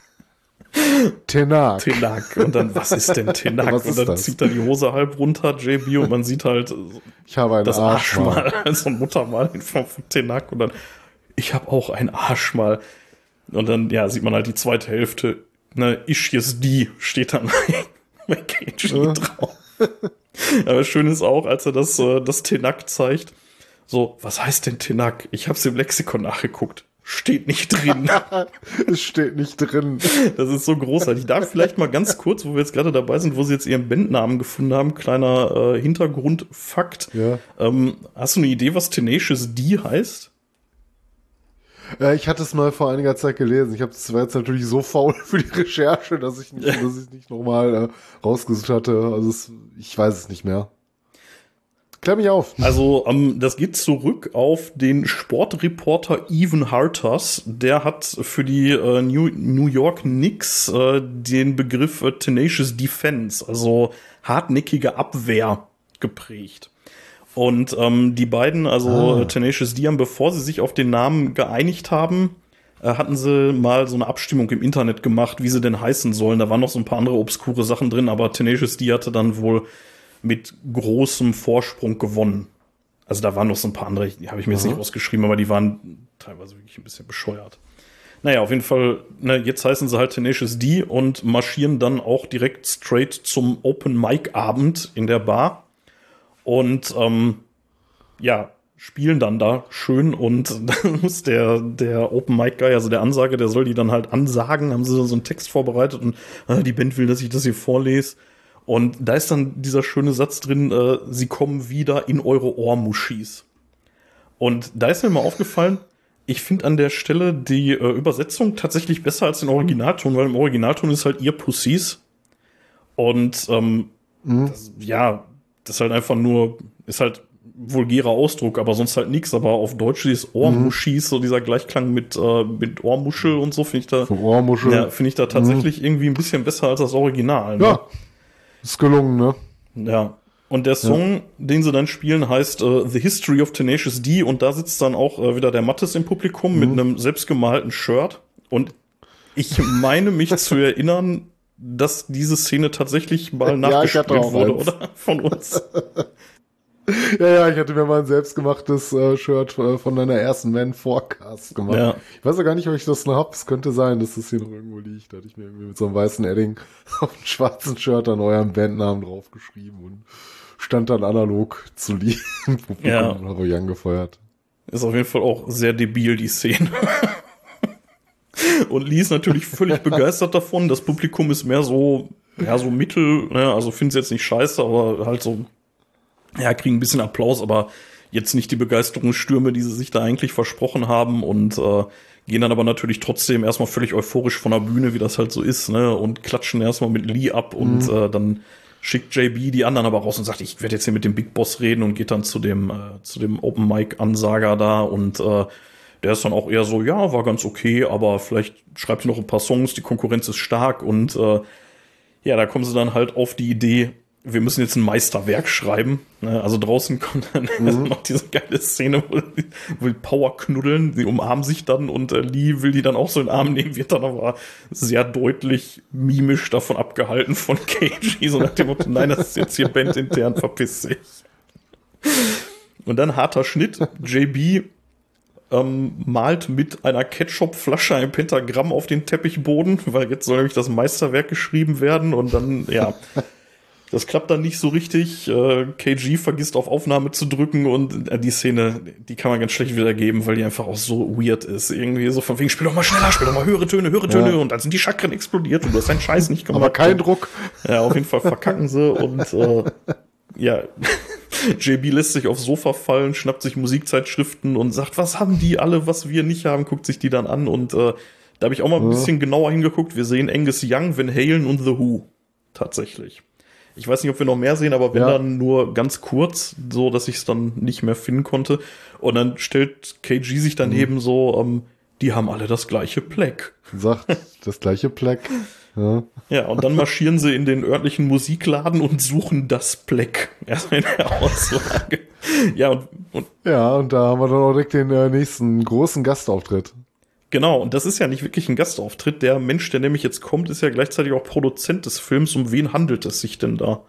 Tenak. Und dann, was ist denn Tenak? Was ist und dann das? zieht er die Hose halb runter, JB, und man sieht halt Ich habe ein das Arschmal. Arschmal, so ein Muttermal in Form von Tenak. Und dann, ich habe auch ein Arschmal. Und dann, ja, sieht man halt die zweite Hälfte. Ne, Ischies die steht dann bei KG drauf. Aber schön ist auch, als er das Tenak zeigt. So, was heißt denn Tenak? Ich hab's im Lexikon nachgeguckt. Steht nicht drin. Es steht nicht drin. Das ist so großartig. Da vielleicht mal ganz kurz, wo wir jetzt gerade dabei sind, wo sie jetzt ihren Bandnamen gefunden haben, kleiner Hintergrundfakt. Ja. Hast du eine Idee, was Tenacious D heißt? Ich hatte es mal vor einiger Zeit gelesen. Das war jetzt natürlich so faul für die Recherche, dass ich nicht nochmal rausgesucht hatte. Also ich weiß es nicht mehr. Klär mich auf. Also, das geht zurück auf den Sportreporter Evan Harters. Der hat für die New York Knicks den Begriff Tenacious Defense, also hartnäckige Abwehr, geprägt. Und die beiden, also Tenacious D, bevor sie sich auf den Namen geeinigt haben, hatten sie mal so eine Abstimmung im Internet gemacht, wie sie denn heißen sollen. Da waren noch so ein paar andere obskure Sachen drin, aber Tenacious D hatte dann wohl mit großem Vorsprung gewonnen. Also da waren noch so ein paar andere, die habe ich mir jetzt nicht rausgeschrieben, aber die waren teilweise wirklich ein bisschen bescheuert. Naja, auf jeden Fall, ne, jetzt heißen sie halt Tenacious D und marschieren dann auch direkt straight zum Open-Mic-Abend in der Bar. Und spielen dann da schön und dann muss der Open-Mic-Guy, also der Ansager, der soll die dann halt ansagen, haben sie so einen Text vorbereitet und die Band will, dass ich das hier vorlese. Und da ist dann dieser schöne Satz drin, sie kommen wieder in eure Ohrmuschis. Und da ist mir mal aufgefallen, ich finde an der Stelle die Übersetzung tatsächlich besser als den Originalton, weil im Originalton ist halt ihr Pussys. Und das ist halt einfach nur, ist halt vulgärer Ausdruck, aber sonst halt nix. Aber auf Deutsch ist Ohrmuschis, so dieser Gleichklang mit Ohrmuschel und so, finde ich da tatsächlich irgendwie ein bisschen besser als das Original. Ne? Ja, ist gelungen, ne? Ja. Und der Song, den sie dann spielen, heißt The History of Tenacious D, und da sitzt dann auch wieder der Mattes im Publikum mit einem selbstgemalten Shirt. Und ich meine mich zu erinnern, dass diese Szene tatsächlich mal nachgespielt wurde, oder? Von uns. Ja, ich hatte mir mal ein selbstgemachtes Shirt von deiner ersten Man-Forecast gemacht. Ja. Ich weiß ja gar nicht, ob ich das noch hab. Es könnte sein, dass das hier noch irgendwo liegt. Da hatte ich mir irgendwie mit so einem weißen Edding auf einem schwarzen Shirt dann euren Bandnamen draufgeschrieben und stand dann analog zu lieben. Ja. Und habe ich angefeuert. Ist auf jeden Fall auch sehr debil, die Szene. Und Lee ist natürlich völlig begeistert davon. Das Publikum ist mehr so mittel, ne? Also finden sie jetzt nicht scheiße, aber halt so, ja, kriegen ein bisschen Applaus, aber jetzt nicht die Begeisterungsstürme, die sie sich da eigentlich versprochen haben, und gehen dann aber natürlich trotzdem erstmal völlig euphorisch von der Bühne, wie das halt so ist, ne? Und klatschen erstmal mit Lee ab und dann schickt JB die anderen aber raus und sagt, ich werde jetzt hier mit dem Big Boss reden, und geht dann zu dem Open Mic Ansager da, und der ist dann auch eher so, ja, war ganz okay, aber vielleicht schreibt ihr noch ein paar Songs, die Konkurrenz ist stark, und da kommen sie dann halt auf die Idee, wir müssen jetzt ein Meisterwerk schreiben. Ne? Also draußen kommt dann noch diese geile Szene, wo will Power knuddeln, sie umarmen sich dann, und Lee will die dann auch so in den Arm nehmen, wird dann aber sehr deutlich mimisch davon abgehalten von KG, so nach dem Motto, nein, das ist jetzt hier bandintern, verpiss dich. Und dann harter Schnitt, JB malt mit einer Ketchupflasche ein Pentagramm auf den Teppichboden, weil jetzt soll nämlich das Meisterwerk geschrieben werden, und dann, Das klappt dann nicht so richtig. KG vergisst auf Aufnahme zu drücken und die Szene, die kann man ganz schlecht wiedergeben, weil die einfach auch so weird ist. Irgendwie so von wegen, spiel doch mal schneller, spiel doch mal höhere Töne Ja. und dann sind die Chakren explodiert und du hast deinen Scheiß nicht gemacht. Aber kein Druck. Ja, auf jeden Fall verkacken sie und ja, JB lässt sich aufs Sofa fallen, schnappt sich Musikzeitschriften und sagt, was haben die alle, was wir nicht haben, guckt sich die dann an und da habe ich auch mal ein bisschen genauer hingeguckt. Wir sehen Angus Young, Van Halen und The Who. Tatsächlich. Ich weiß nicht, ob wir noch mehr sehen, aber wenn dann nur ganz kurz, so dass ich es dann nicht mehr finden konnte. Und dann stellt KG sich daneben so, die haben alle das gleiche Pleck. Sagt das gleiche Pleck. Ja. Ja, und dann marschieren sie in den örtlichen Musikladen und suchen das Pleck. Erstmal in der Auslage. Ja, und Ja, und da haben wir dann auch direkt den nächsten großen Gastauftritt. genau, und das ist ja nicht wirklich ein Gastauftritt. Der Mensch, der nämlich jetzt kommt, ist ja gleichzeitig auch Produzent des Films. Um wen handelt es sich denn da?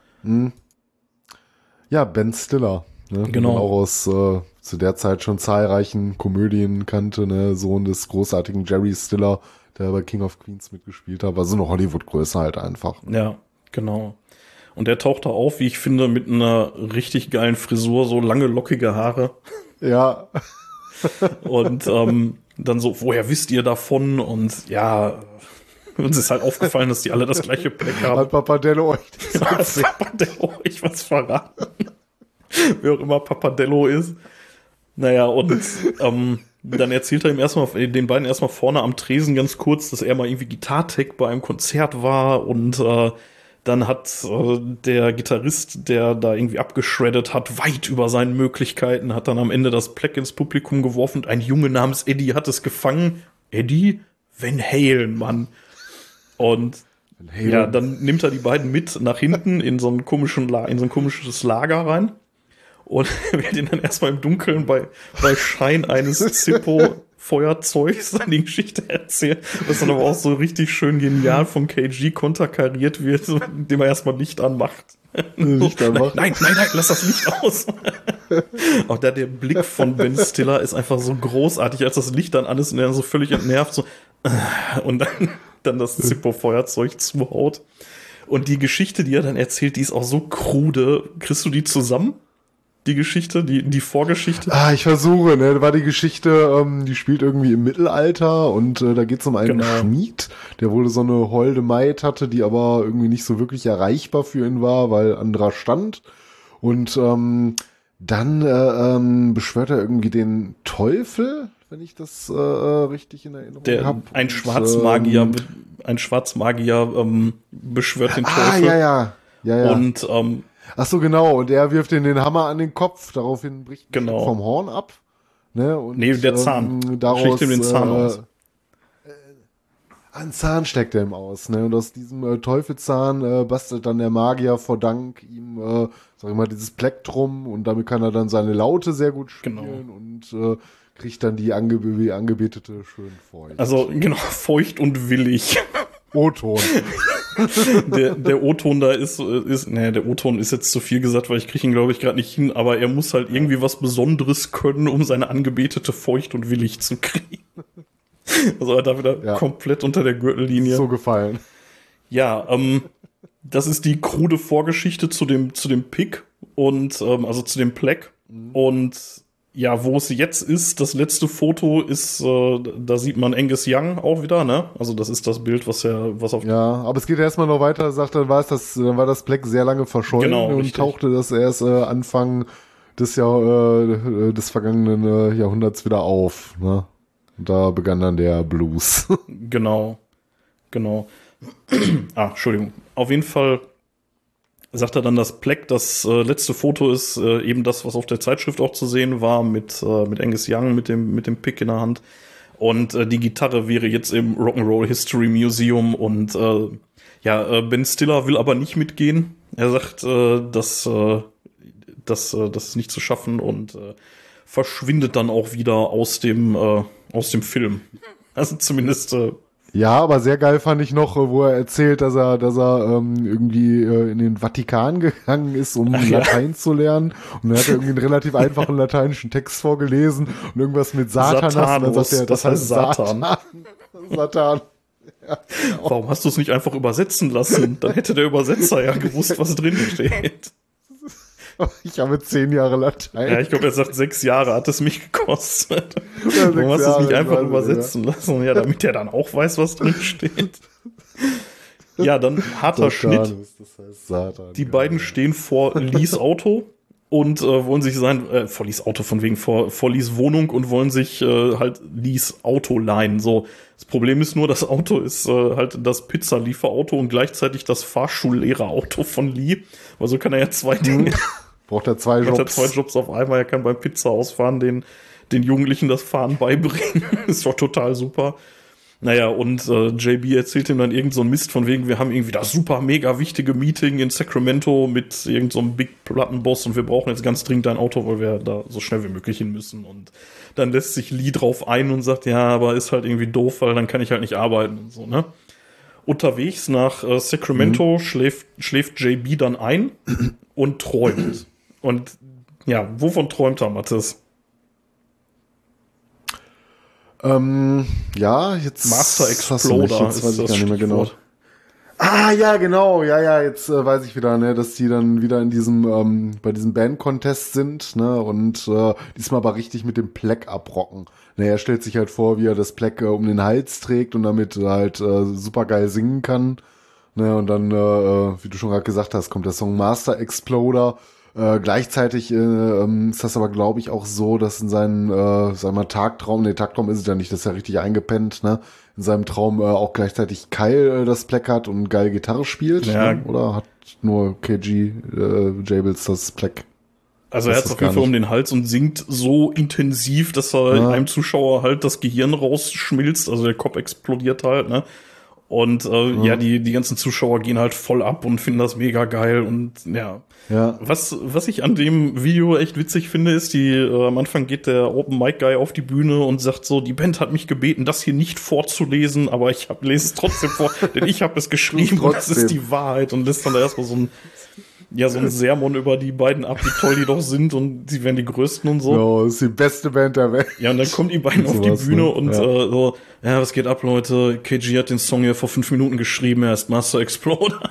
Ja, Ben Stiller. Ne, Genau. Den man auch aus zu der Zeit schon zahlreichen Komödien kannte. Ne? Sohn des großartigen Jerry Stiller, der bei King of Queens mitgespielt hat. War so eine Hollywood-Größe halt einfach. Ja, genau. Und der taucht da auf, wie ich finde, mit einer richtig geilen Frisur, so lange, lockige Haare. Ja, Und dann so, woher wisst ihr davon? Und ja, uns ist halt aufgefallen, dass die alle das gleiche Pleck haben. hat Papadello euch das Hat erzählt? Papadello ich was verraten? Wer auch immer Papadello ist. Naja, und dann erzählt er ihm den beiden erstmal vorne am Tresen ganz kurz, dass er mal irgendwie Gitartech bei einem Konzert war und dann hat der Gitarrist, der da irgendwie abgeschreddet hat, weit über seinen Möglichkeiten, hat dann am Ende das Pleck ins Publikum geworfen und ein Junge namens Eddie hat es gefangen. Eddie? Van Halen, Mann. Und ja, dann nimmt er die beiden mit nach hinten in so ein komisches Lager rein und will den dann erstmal im Dunkeln bei Schein eines Zippo-Feuerzeugs seine Geschichte erzählen, was dann aber auch so richtig schön genial vom KG konterkariert wird, indem er erstmal Licht anmacht. Licht anmacht? Nein, lass das Licht aus. Auch da der Blick von Ben Stiller ist einfach so großartig, als das Licht dann an ist und er so völlig entnervt so und dann das Zippo-Feuerzeug zuhaut. Und die Geschichte, die er dann erzählt, die ist auch so krude. Kriegst du die zusammen? Die Geschichte, die Vorgeschichte? Ich versuche, ne, war die Geschichte, die spielt irgendwie im Mittelalter und da geht es um einen Schmied, der wohl so eine holde Maid hatte, die aber irgendwie nicht so wirklich erreichbar für ihn war, weil anderer stand. Und dann beschwört er irgendwie den Teufel, wenn ich das richtig in Erinnerung habe. Ein Schwarzmagier beschwört den Teufel. Ja. Und ach so, genau. Und er wirft ihm den Hammer an den Kopf. Daraufhin bricht ein Genau. Stück vom Horn ab. Ne? Und, der Zahn. Daraus, Schlägt ihm den Zahn aus. Ein Zahn steckt er ihm aus. Ne? Und aus diesem Teufelszahn bastelt dann der Magier vor Dank ihm, sag ich mal, dieses Plektrum. Und damit kann er dann seine Laute sehr gut spielen. Und kriegt dann die Angebetete schön feucht. Also, genau, feucht und willig. O-Ton. Der O-Ton da der O-Ton ist jetzt zu viel gesagt, weil ich kriege ihn, glaube ich, gerade nicht hin, aber er muss halt irgendwie was Besonderes können, um seine Angebetete feucht und willig zu kriegen. Also er da wieder komplett unter der Gürtellinie. So gefallen. Ja, das ist die krude Vorgeschichte zu dem Pick und also zu dem Pleck. Und ja, wo es jetzt ist, das letzte Foto ist, da sieht man Angus Young auch wieder, ne? Also das ist das Bild, was auf... Ja, aber es geht erstmal noch weiter, sagt dann war das Pleck sehr lange verschollen Genau, und richtig. tauchte das erst Anfang des vergangenen Jahrhunderts wieder auf, ne? Und da begann dann der Blues. Genau. Entschuldigung. Auf jeden Fall sagt er dann, das Pleck, das letzte Foto ist eben das, was auf der Zeitschrift auch zu sehen war, mit Angus Young, mit dem Pick in der Hand. Und die Gitarre wäre jetzt im Rock'n'Roll History Museum. Und Ben Stiller will aber nicht mitgehen. Er sagt, das ist nicht zu schaffen und verschwindet dann auch wieder aus dem Film. Also zumindest Ja, aber sehr geil fand ich noch, wo er erzählt, dass er irgendwie in den Vatikan gegangen ist, um Latein zu lernen. Und dann hat er irgendwie einen relativ einfachen lateinischen Text vorgelesen und irgendwas mit Satanas. Und dann sagt er, das heißt Satan. Satan. Warum hast du es nicht einfach übersetzen lassen? Dann hätte der Übersetzer ja gewusst, was drin steht. Ich habe 10 Jahre Latein. Ja, ich glaube, er sagt 6 Jahre hat es mich gekostet. Ja, Warum hast du es nicht einfach Jahre, übersetzen lassen? Ja, damit der dann auch weiß, was drin steht. Ja, dann harter Schnitt. Das heißt Satan. Die beiden stehen vor Lees Auto und wollen sich vor Lees Auto von wegen, vor Lees Wohnung und wollen sich halt Lees Auto leihen. So, das Problem ist nur, das Auto ist halt das Pizzalieferauto und gleichzeitig das Fahrschullehrerauto von Lee. Weil so kann er ja 2 Dinge. Braucht er 2 Jobs. Hat er 2 Jobs auf einmal. Er kann beim Pizza ausfahren den Jugendlichen das Fahren beibringen. Ist doch total super. Naja, und JB erzählt ihm dann irgend so ein Mist von wegen, wir haben irgendwie das super mega wichtige Meeting in Sacramento mit irgend so einem Big Plattenboss und wir brauchen jetzt ganz dringend ein Auto, weil wir da so schnell wie möglich hin müssen. Und dann lässt sich Lee drauf ein und sagt, ja, aber ist halt irgendwie doof, weil dann kann ich halt nicht arbeiten und so, ne? Unterwegs nach Sacramento schläft JB dann ein und träumt. Und ja, wovon träumt er, Mathis? Ja, jetzt Master Exploder jetzt weiß ich gar nicht mehr genau. Stichwort. Ah, ja, genau. Ja, jetzt weiß ich wieder, ne, dass die dann wieder in diesem, bei diesem Band-Contest sind, ne, und diesmal aber richtig mit dem Pleck abrocken. Ne, er stellt sich halt vor, wie er das Pleck um den Hals trägt und damit halt super geil singen kann. Ne, und dann, wie du schon gerade gesagt hast, kommt der Song Master Exploder. Gleichzeitig ist das aber, glaube ich, auch so, dass in seinem, sag mal, Tagtraum ist es ja nicht, das ist ja richtig eingepennt, ne? In seinem Traum auch gleichzeitig Kyle das Pleck hat und geil Gitarre spielt, ja. Ne? Oder hat nur KG Jables das Pleck? Also er hat es auf jeden Fall um den Hals und singt so intensiv, dass er einem Zuschauer halt das Gehirn rausschmilzt, also der Kopf explodiert halt, ne? Und ja, die ganzen Zuschauer gehen halt voll ab und finden das mega geil und ja. Was ich an dem Video echt witzig finde, ist, am Anfang geht der Open Mic Guy auf die Bühne und sagt so, die Band hat mich gebeten, das hier nicht vorzulesen, aber ich lese es trotzdem vor, denn ich habe es geschrieben und das ist die Wahrheit und lässt dann da erstmal so ein Sermon über die beiden ab, wie toll die doch sind und sie wären die Größten und so. Ja, das ist die beste Band der Welt. Ja, und dann kommen die beiden auf die Bühne und so, ja, was geht ab, Leute? KG hat den Song hier vor 5 Minuten geschrieben, er ist Master Exploder.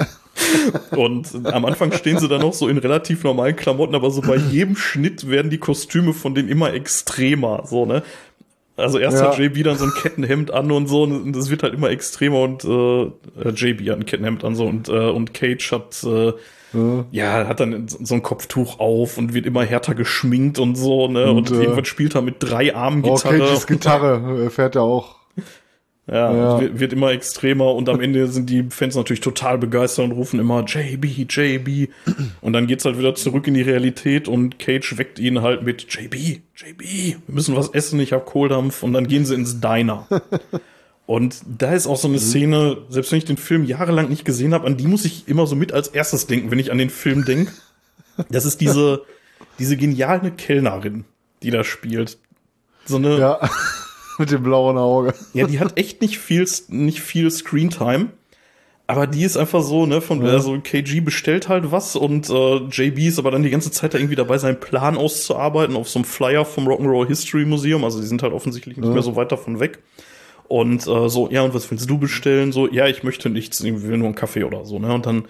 Und am Anfang stehen sie dann noch so in relativ normalen Klamotten, aber so bei jedem Schnitt werden die Kostüme von denen immer extremer, so, ne? Also erst hat JB dann so ein Kettenhemd an und so, und das wird halt immer extremer und JB hat ein Kettenhemd an so und Cage hat hat dann so ein Kopftuch auf und wird immer härter geschminkt und so, ne? Und irgendwann spielt er mit 3 Armen Gitarre. Cages Gitarre fährt er auch. Ja. Wird immer extremer und am Ende sind die Fans natürlich total begeistert und rufen immer JB. Und dann geht's halt wieder zurück in die Realität und Cage weckt ihn halt mit JB, wir müssen was essen, ich hab Kohldampf und dann gehen sie ins Diner. Und da ist auch so eine Szene, selbst wenn ich den Film jahrelang nicht gesehen habe, an die muss ich immer so mit als erstes denken, wenn ich an den Film denke. Das ist diese geniale Kellnerin, die da spielt. So eine. Ja. Mit dem blauen Auge. Ja, die hat echt nicht viel Screentime. Aber die ist einfach so, ne, also KG bestellt halt was und JB ist aber dann die ganze Zeit da irgendwie dabei, seinen Plan auszuarbeiten auf so einem Flyer vom Rock'n'Roll History Museum. Also die sind halt offensichtlich nicht mehr so weit davon weg. Und so, ja, und was willst du bestellen? So, ja, ich möchte nichts, ich will nur einen Kaffee oder so, ne? Und dann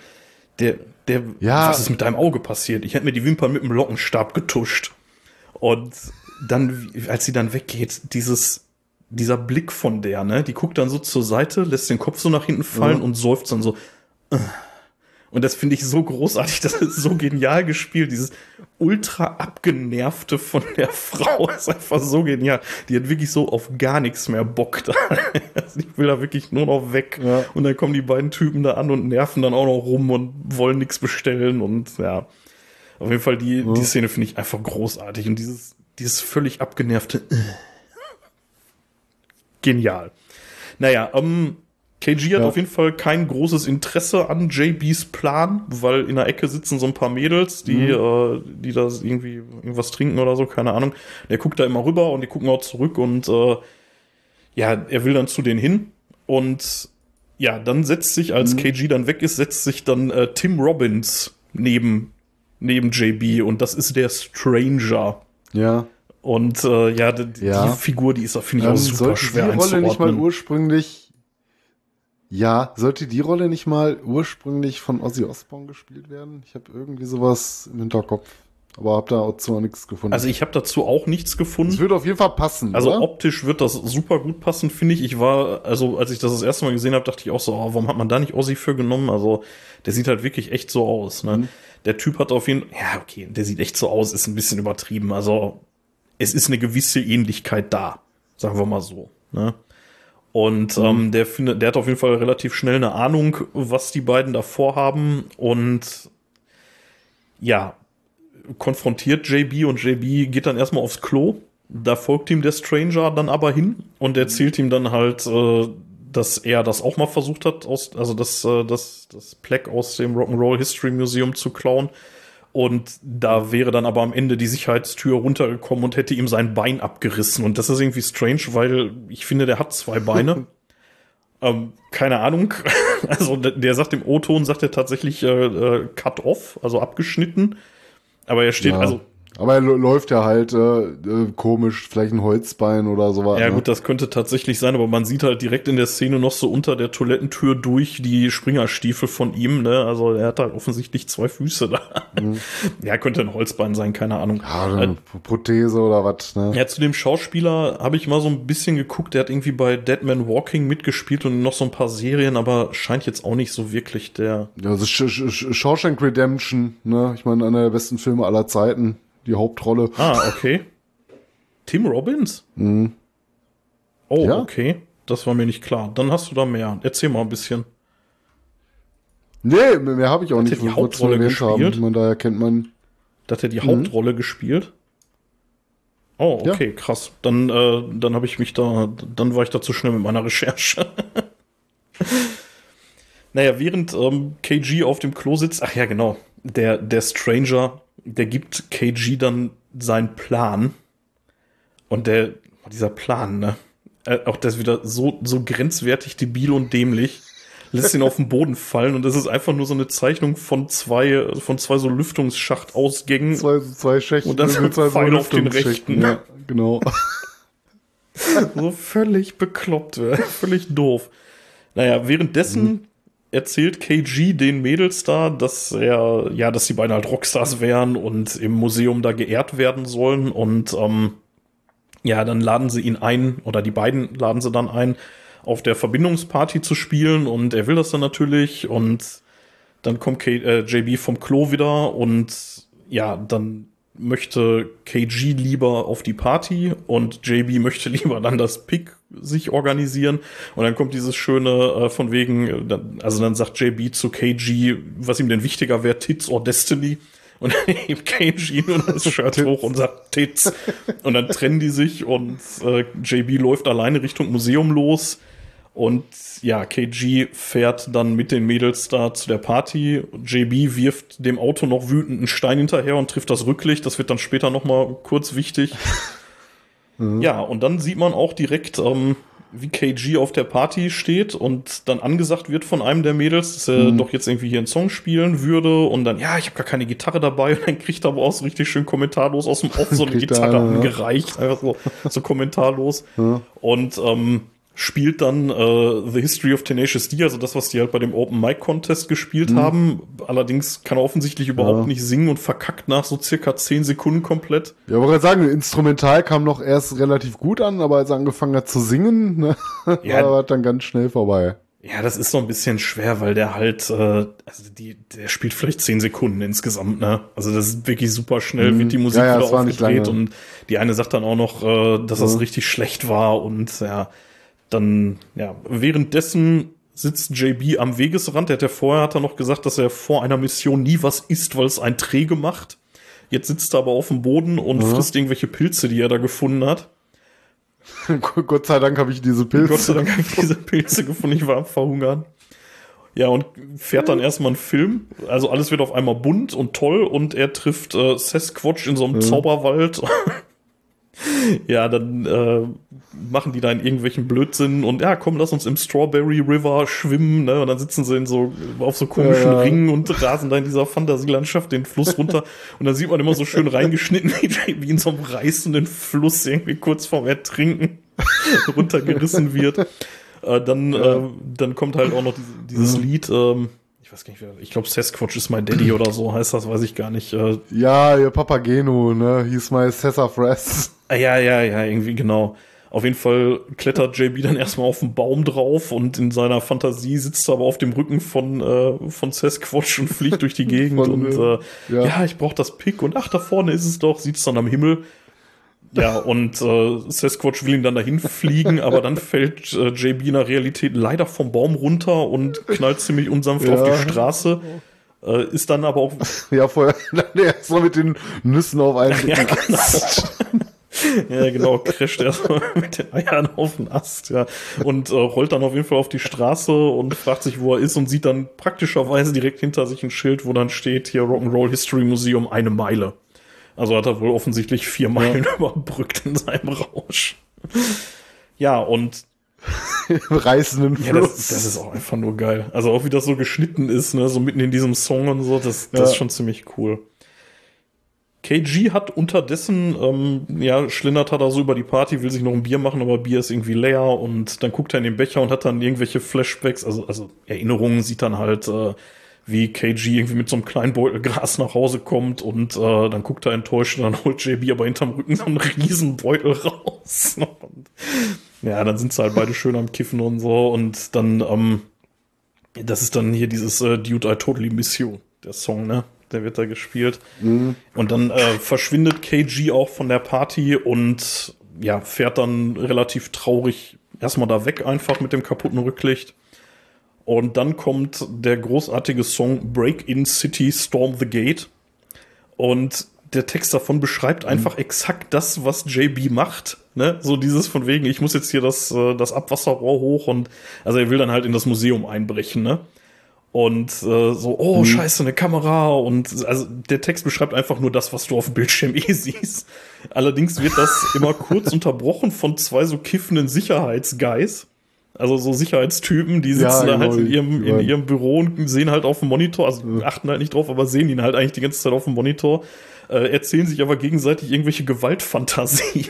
was ist mit deinem Auge passiert? Ich hätte mir die Wimpern mit dem Lockenstab getuscht. Und dann, als sie dann weggeht, dieser Blick von der, ne, die guckt dann so zur Seite, lässt den Kopf so nach hinten fallen und seufzt dann so. Und das finde ich so großartig, das ist so genial gespielt, dieses ultra abgenervte von der Frau ist einfach so genial. Die hat wirklich so auf gar nichts mehr Bock da. Ich will da wirklich nur noch weg. Ja. Und dann kommen die beiden Typen da an und nerven dann auch noch rum und wollen nichts bestellen und ja. Auf jeden Fall die Szene finde ich einfach großartig und dieses völlig abgenervte genial. Naja, KG hat auf jeden Fall kein großes Interesse an JBs Plan, weil in der Ecke sitzen so ein paar Mädels, die da irgendwie irgendwas trinken oder so, keine Ahnung. Der guckt da immer rüber und die gucken auch zurück und er will dann zu denen hin und ja, dann setzt sich, als KG dann weg ist, setzt sich dann Tim Robbins neben JB und das ist der Stranger. Ja. Und die Figur, die ist, finde ich, auch super schwer einzuordnen. Die Rolle nicht mal ursprünglich Ja, sollte die Rolle nicht mal ursprünglich von Ozzy Osbourne gespielt werden? Ich habe irgendwie sowas im Hinterkopf, aber habe da dazu auch nichts gefunden. Also ich habe dazu auch nichts gefunden. Es würde auf jeden Fall passen, Also oder? optisch wird das super gut passen, finde ich. Also als ich das erste Mal gesehen habe, dachte ich auch so, warum hat man da nicht Ozzy für genommen? Also der sieht halt wirklich echt so aus. Ne? Der Typ hat auf jeden Fall, ja okay, der sieht echt so aus, ist ein bisschen übertrieben. Also es ist eine gewisse Ähnlichkeit da, sagen wir mal so. Ne? Und der hat auf jeden Fall relativ schnell eine Ahnung, was die beiden da vorhaben und ja, konfrontiert JB und JB geht dann erstmal aufs Klo. Da folgt ihm der Stranger dann aber hin und erzählt ihm dann halt, dass er das auch mal versucht hat, das Plaque aus dem Rock'n'Roll History Museum zu klauen. Und da wäre dann aber am Ende die Sicherheitstür runtergekommen und hätte ihm sein Bein abgerissen. Und das ist irgendwie strange, weil ich finde, der hat 2 Beine. Keine Ahnung. Also der sagt im O-Ton, sagt er tatsächlich cut off, also abgeschnitten. Aber er steht, Ja. Aber er läuft ja halt komisch, vielleicht ein Holzbein oder sowas. Ja gut, das könnte tatsächlich sein, aber man sieht halt direkt in der Szene noch so unter der Toilettentür durch die Springerstiefel von ihm, ne? Also er hat halt offensichtlich 2 Füße da. Ja, könnte ein Holzbein sein, keine Ahnung. Ja, oder eine Prothese oder was, ne? Ja, zu dem Schauspieler habe ich mal so ein bisschen geguckt, der hat irgendwie bei Dead Man Walking mitgespielt und noch so ein paar Serien, aber scheint jetzt auch nicht so wirklich der... Ja, also Shawshank Redemption, ne? Ich meine, einer der besten Filme aller Zeiten. Die Hauptrolle. Ah, okay. Tim Robbins? Oh, Ja. okay. Das war mir nicht klar. Dann hast du da mehr. Erzähl mal ein bisschen. Nee, mehr habe ich auch Hat nicht. er die Ich wollte es Hauptrolle erwähnt haben. gespielt? Ich meine, daher kennt man. Da hat er die Hauptrolle gespielt? Oh, okay, krass. Dann habe ich mich dann war ich da zu schnell mit meiner Recherche. Naja, während KG auf dem Klo sitzt, ach ja, genau, der Stranger, der gibt KG dann seinen Plan. Und dieser Plan, ne? Auch das wieder so grenzwertig debil und dämlich. Lässt ihn auf den Boden fallen und das ist einfach nur so eine Zeichnung von zwei so Lüftungsschacht-Ausgängen. Zwei Schächten. Und dann mit so ein Pfeil auf den Lüftungsschächten. rechten. Ja, genau. So völlig bekloppt, völlig doof. Naja, währenddessen erzählt KG den Mädels da, dass die beiden halt Rockstars wären und im Museum da geehrt werden sollen und dann laden sie ihn ein, oder die beiden laden sie dann ein, auf der Verbindungsparty zu spielen und er will das dann natürlich und dann kommt JB vom Klo wieder und ja, dann möchte KG lieber auf die Party und JB möchte lieber dann das Pick sich organisieren und dann kommt dieses schöne von wegen, dann sagt JB zu KG, was ihm denn wichtiger wäre, Tits or Destiny. Und dann hebt KG nur das Shirt hoch und sagt Tits. Und dann trennen die sich und JB läuft alleine Richtung Museum los. Und ja, KG fährt dann mit den Mädels da zu der Party. JB wirft dem Auto noch wütend einen Stein hinterher und trifft das Rücklicht. Das wird dann später noch mal kurz wichtig. Ja, und dann sieht man auch direkt, wie KG auf der Party steht und dann angesagt wird von einem der Mädels, dass er doch jetzt irgendwie hier einen Song spielen würde und dann, ja, ich habe gar keine Gitarre dabei und dann kriegt er aber auch so richtig schön kommentarlos aus dem Off so eine Gitarre angereicht, einfach so kommentarlos und spielt dann The History of Tenacious D, also das, was die halt bei dem Open Mic Contest gespielt haben. Allerdings kann er offensichtlich überhaupt nicht singen und verkackt nach so circa 10 Sekunden komplett. Ja, aber gerade sagen, Instrumental kam noch erst relativ gut an, aber als er angefangen hat zu singen, ne, war dann ganz schnell vorbei. Ja, das ist so ein bisschen schwer, weil der halt, der spielt vielleicht 10 Sekunden insgesamt, ne? Also das ist wirklich super schnell, wird die Musik wieder aufgedreht und die eine sagt dann auch noch, dass das richtig schlecht war und ja, dann, ja, währenddessen sitzt JB am Wegesrand. Hat er noch gesagt, dass er vor einer Mission nie was isst, weil es einen träge macht. Jetzt sitzt er aber auf dem Boden und frisst irgendwelche Pilze, die er da gefunden hat. Gott sei Dank habe ich diese Pilze. Gott sei Dank habe ich diese Pilze gefunden. Ich war am Verhungern. Ja, und fährt dann erstmal einen Film. Also alles wird auf einmal bunt und toll und er trifft Sasquatch in so einem Zauberwald. Ja, dann machen die da in irgendwelchen Blödsinn und ja, komm, lass uns im Strawberry River schwimmen, ne? Und dann sitzen sie auf so komischen Ringen und rasen da in dieser Fantasielandschaft den Fluss runter und dann sieht man immer so schön reingeschnitten, wie in so einem reißenden Fluss irgendwie kurz vorm Ertrinken runtergerissen wird. Dann kommt halt auch noch dieses Lied, ich weiß gar nicht, ich glaube Sasquatch is my daddy oder so heißt das, weiß ich gar nicht. Ja, ihr Papageno, ne? He's my Sassafras. Ja, irgendwie genau. Auf jeden Fall klettert JB dann erstmal auf den Baum drauf und in seiner Fantasie sitzt er aber auf dem Rücken von Sasquatch und fliegt durch die Gegend ich brauche das Pick und ach, da vorne ist es doch, sieht's dann am Himmel. Ja, und Sasquatch will ihn dann dahin fliegen, aber dann fällt JB in der Realität leider vom Baum runter und knallt ziemlich unsanft auf die Straße. Ist dann aber auch... Ja, vorher erst mal mit den Nüssen auf einen Ast. Ja, genau, crasht erstmal mit den Eiern auf den Ast, ja. Und rollt dann auf jeden Fall auf die Straße und fragt sich, wo er ist und sieht dann praktischerweise direkt hinter sich ein Schild, wo dann steht, hier Rock'n'Roll History Museum, 1 Meile. Also hat er wohl offensichtlich 4 Meilen überbrückt in seinem Rausch. Ja, und reißenden Fluss. Das ist auch einfach nur geil. Also auch wie das so geschnitten ist, ne, so mitten in diesem Song und so, das ist schon ziemlich cool. KG hat unterdessen, schlendert er da so über die Party, will sich noch ein Bier machen, aber Bier ist irgendwie leer und dann guckt er in den Becher und hat dann irgendwelche Flashbacks, also Erinnerungen, sieht dann halt, wie KG irgendwie mit so einem kleinen Beutel Gras nach Hause kommt und dann guckt er enttäuscht und dann holt JB aber hinterm Rücken so einen riesen Beutel raus. Und, ja, dann sind sie halt beide schön am Kiffen und so und dann, das ist dann hier dieses Dude, I Totally Miss You, der Song, ne? Der wird da gespielt. Mhm. Und dann verschwindet KG auch von der Party und fährt dann relativ traurig erstmal da weg, einfach mit dem kaputten Rücklicht. Und dann kommt der großartige Song Break in City, Storm the Gate. Und der Text davon beschreibt einfach exakt das, was JB macht. Ne? So dieses von wegen, ich muss jetzt hier das Abwasserrohr hoch und also er will dann halt in das Museum einbrechen, ne? Und scheiße, eine Kamera und also der Text beschreibt einfach nur das, was du auf dem Bildschirm siehst. Allerdings wird das immer kurz unterbrochen von 2 so kiffenden Sicherheitsguys. Also so Sicherheitstypen, die sitzen da halt in ihrem Büro und sehen halt auf dem Monitor, also achten halt nicht drauf, aber sehen ihn halt eigentlich die ganze Zeit auf dem Monitor, erzählen sich aber gegenseitig irgendwelche Gewaltfantasien.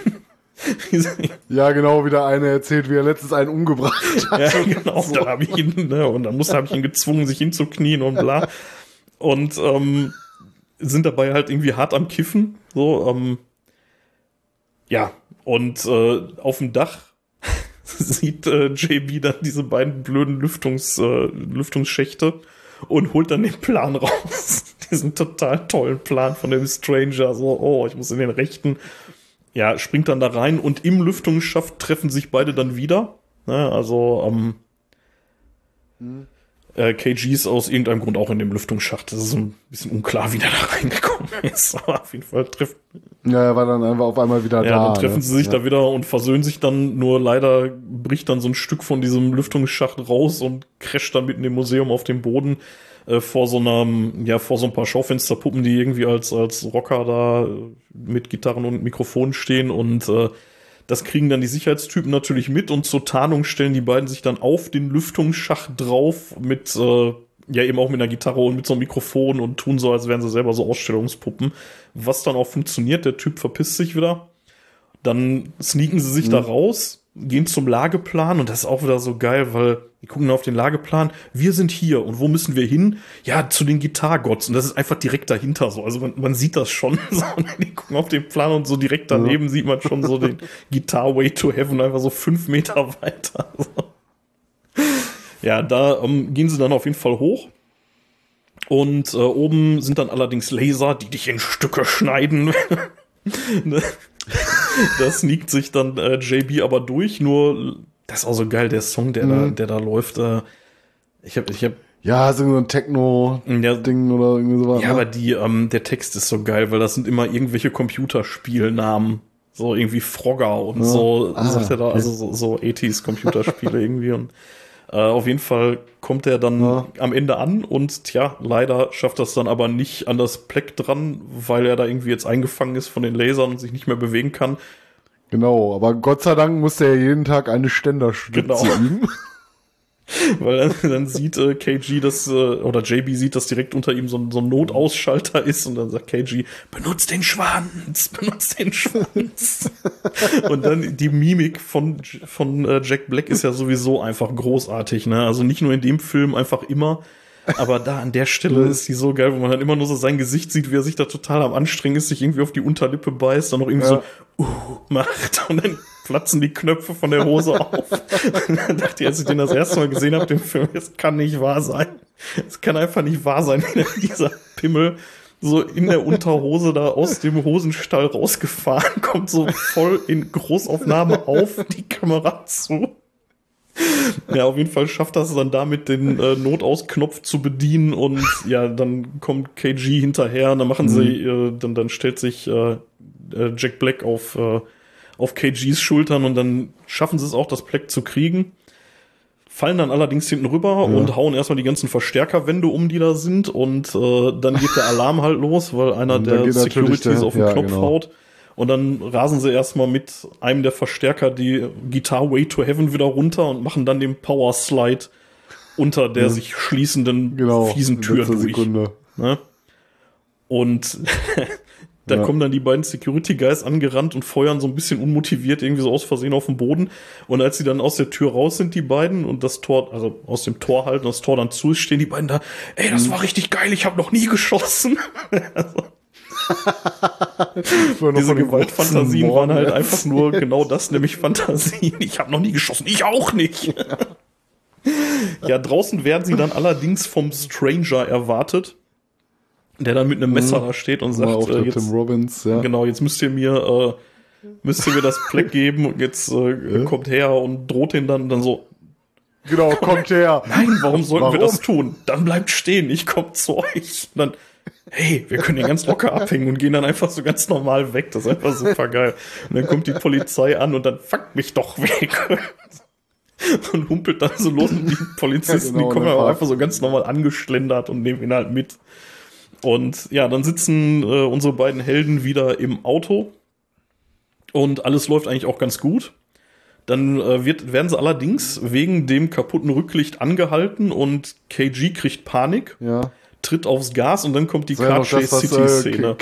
Ja, genau, wie der eine erzählt, wie er letztens einen umgebracht hat. Ja, genau, so. Dann habe ich ihn, habe ich ihn gezwungen, sich hinzuknien und bla. Und sind dabei halt irgendwie hart am Kiffen. So, und auf dem Dach sieht JB dann diese beiden blöden Lüftungsschächte und holt dann den Plan raus. Diesen total tollen Plan von dem Stranger. So, ich muss in den rechten. Ja, springt dann da rein und im Lüftungsschacht treffen sich beide dann wieder. Ne, also KG ist aus irgendeinem Grund auch in dem Lüftungsschacht. Das ist ein bisschen unklar, wie der da reingekommen ist. Aber auf jeden Fall trifft. Ja, er war dann einfach auf einmal wieder da. Ja, dann treffen sie sich da wieder und versöhnen sich dann. Nur leider bricht dann so ein Stück von diesem Lüftungsschacht raus und crasht dann mitten im Museum auf dem Boden. Vor so ein paar Schaufensterpuppen, die irgendwie als Rocker da mit Gitarren und Mikrofonen stehen und das kriegen dann die Sicherheitstypen natürlich mit und zur Tarnung stellen die beiden sich dann auf den Lüftungsschacht drauf mit eben auch mit einer Gitarre und mit so einem Mikrofon und tun so, als wären sie selber so Ausstellungspuppen, was dann auch funktioniert. Der Typ verpisst sich wieder. Dann sneaken sie sich da raus, gehen zum Lageplan und das ist auch wieder so geil, weil die gucken auf den Lageplan, wir sind hier und wo müssen wir hin? Ja, zu den Gitargods und das ist einfach direkt dahinter so, also man sieht das schon, so, die gucken auf den Plan und so direkt daneben sieht man schon so den Guitar Way to Heaven einfach so 5 Meter weiter. So. Ja, da gehen sie dann auf jeden Fall hoch und oben sind dann allerdings Laser, die dich in Stücke schneiden. Da sneakt sich dann JB aber durch, nur das ist auch so geil, der Song, der da läuft. Ich hab ja, so ein Techno-Ding oder irgendwie sowas. Ja, aber der Text ist so geil, weil das sind immer irgendwelche Computerspielnamen. So irgendwie Frogger und so, sagt er da, also so 80s Computerspiele irgendwie. Und auf jeden Fall kommt er dann am Ende an und leider schafft das dann aber nicht an das Pleck dran, weil er da irgendwie jetzt eingefangen ist von den Lasern und sich nicht mehr bewegen kann. Genau, aber Gott sei Dank musste er jeden Tag eine Ständerstütze üben. Weil dann sieht KG oder JB sieht, dass direkt unter ihm so ein Notausschalter ist und dann sagt KG, benutzt den Schwanz. Und dann die Mimik von Jack Black ist ja sowieso einfach großartig, ne? Also nicht nur in dem Film, einfach immer. Aber da an der Stelle ist die so geil, wo man dann immer nur so sein Gesicht sieht, wie er sich da total am Anstrengen ist, sich irgendwie auf die Unterlippe beißt, dann noch irgendwie so macht und dann platzen die Knöpfe von der Hose auf. Und dann dachte ich, als ich den das erste Mal gesehen habe, den Film, das kann nicht wahr sein. Es kann einfach nicht wahr sein, wie dieser Pimmel so in der Unterhose da aus dem Hosenstall rausgefahren kommt, so voll in Großaufnahme auf die Kamera zu. Ja, auf jeden Fall schafft das dann damit, den Notausknopf zu bedienen und ja, dann kommt KG hinterher und dann machen sie, dann stellt sich Jack Black auf KGs Schultern und dann schaffen sie es auch, das Black zu kriegen. Fallen dann allerdings hinten rüber und hauen erstmal die ganzen Verstärkerwände um, die da sind und dann geht der Alarm halt los, weil einer der Securities auf den Knopf haut. Und dann rasen sie erstmal mit einem der Verstärker die Guitar Way to Heaven wieder runter und machen dann den Power Slide unter der sich schließenden fiesen Tür durch. Ne? Und da kommen dann die beiden Security Guys angerannt und feuern so ein bisschen unmotiviert irgendwie so aus Versehen auf den Boden. Und als sie dann aus der Tür raus sind, die beiden, und das Tor, also aus dem Tor halten, das Tor dann zu ist, stehen die beiden da, ey, das war richtig geil, ich habe noch nie geschossen. Also, diese Gewaltfantasien waren halt einfach nur genau das, nämlich Fantasien. Ich habe noch nie geschossen, ich auch nicht. Ja, draußen werden sie dann allerdings vom Stranger erwartet, der dann mit einem Messer da steht und sagt, jetzt, Tim Robbins, ja. Genau, jetzt müsst ihr mir das Black geben und jetzt kommt her und droht den dann so. Genau, kommt her. Nein, warum sollten wir das tun? Dann bleibt stehen, ich komm zu euch. Und dann, hey, wir können den ganz locker abhängen und gehen dann einfach so ganz normal weg. Das ist einfach super geil. Und dann kommt die Polizei an und dann fuck mich doch weg. Und humpelt dann so los und die Polizisten, die kommen aber einfach so ganz normal angeschlendert und nehmen ihn halt mit. Und ja, dann sitzen unsere beiden Helden wieder im Auto und alles läuft eigentlich auch ganz gut. Dann werden sie allerdings wegen dem kaputten Rücklicht angehalten und KG kriegt Panik, tritt aufs Gas und dann kommt die Car Chase City Szene.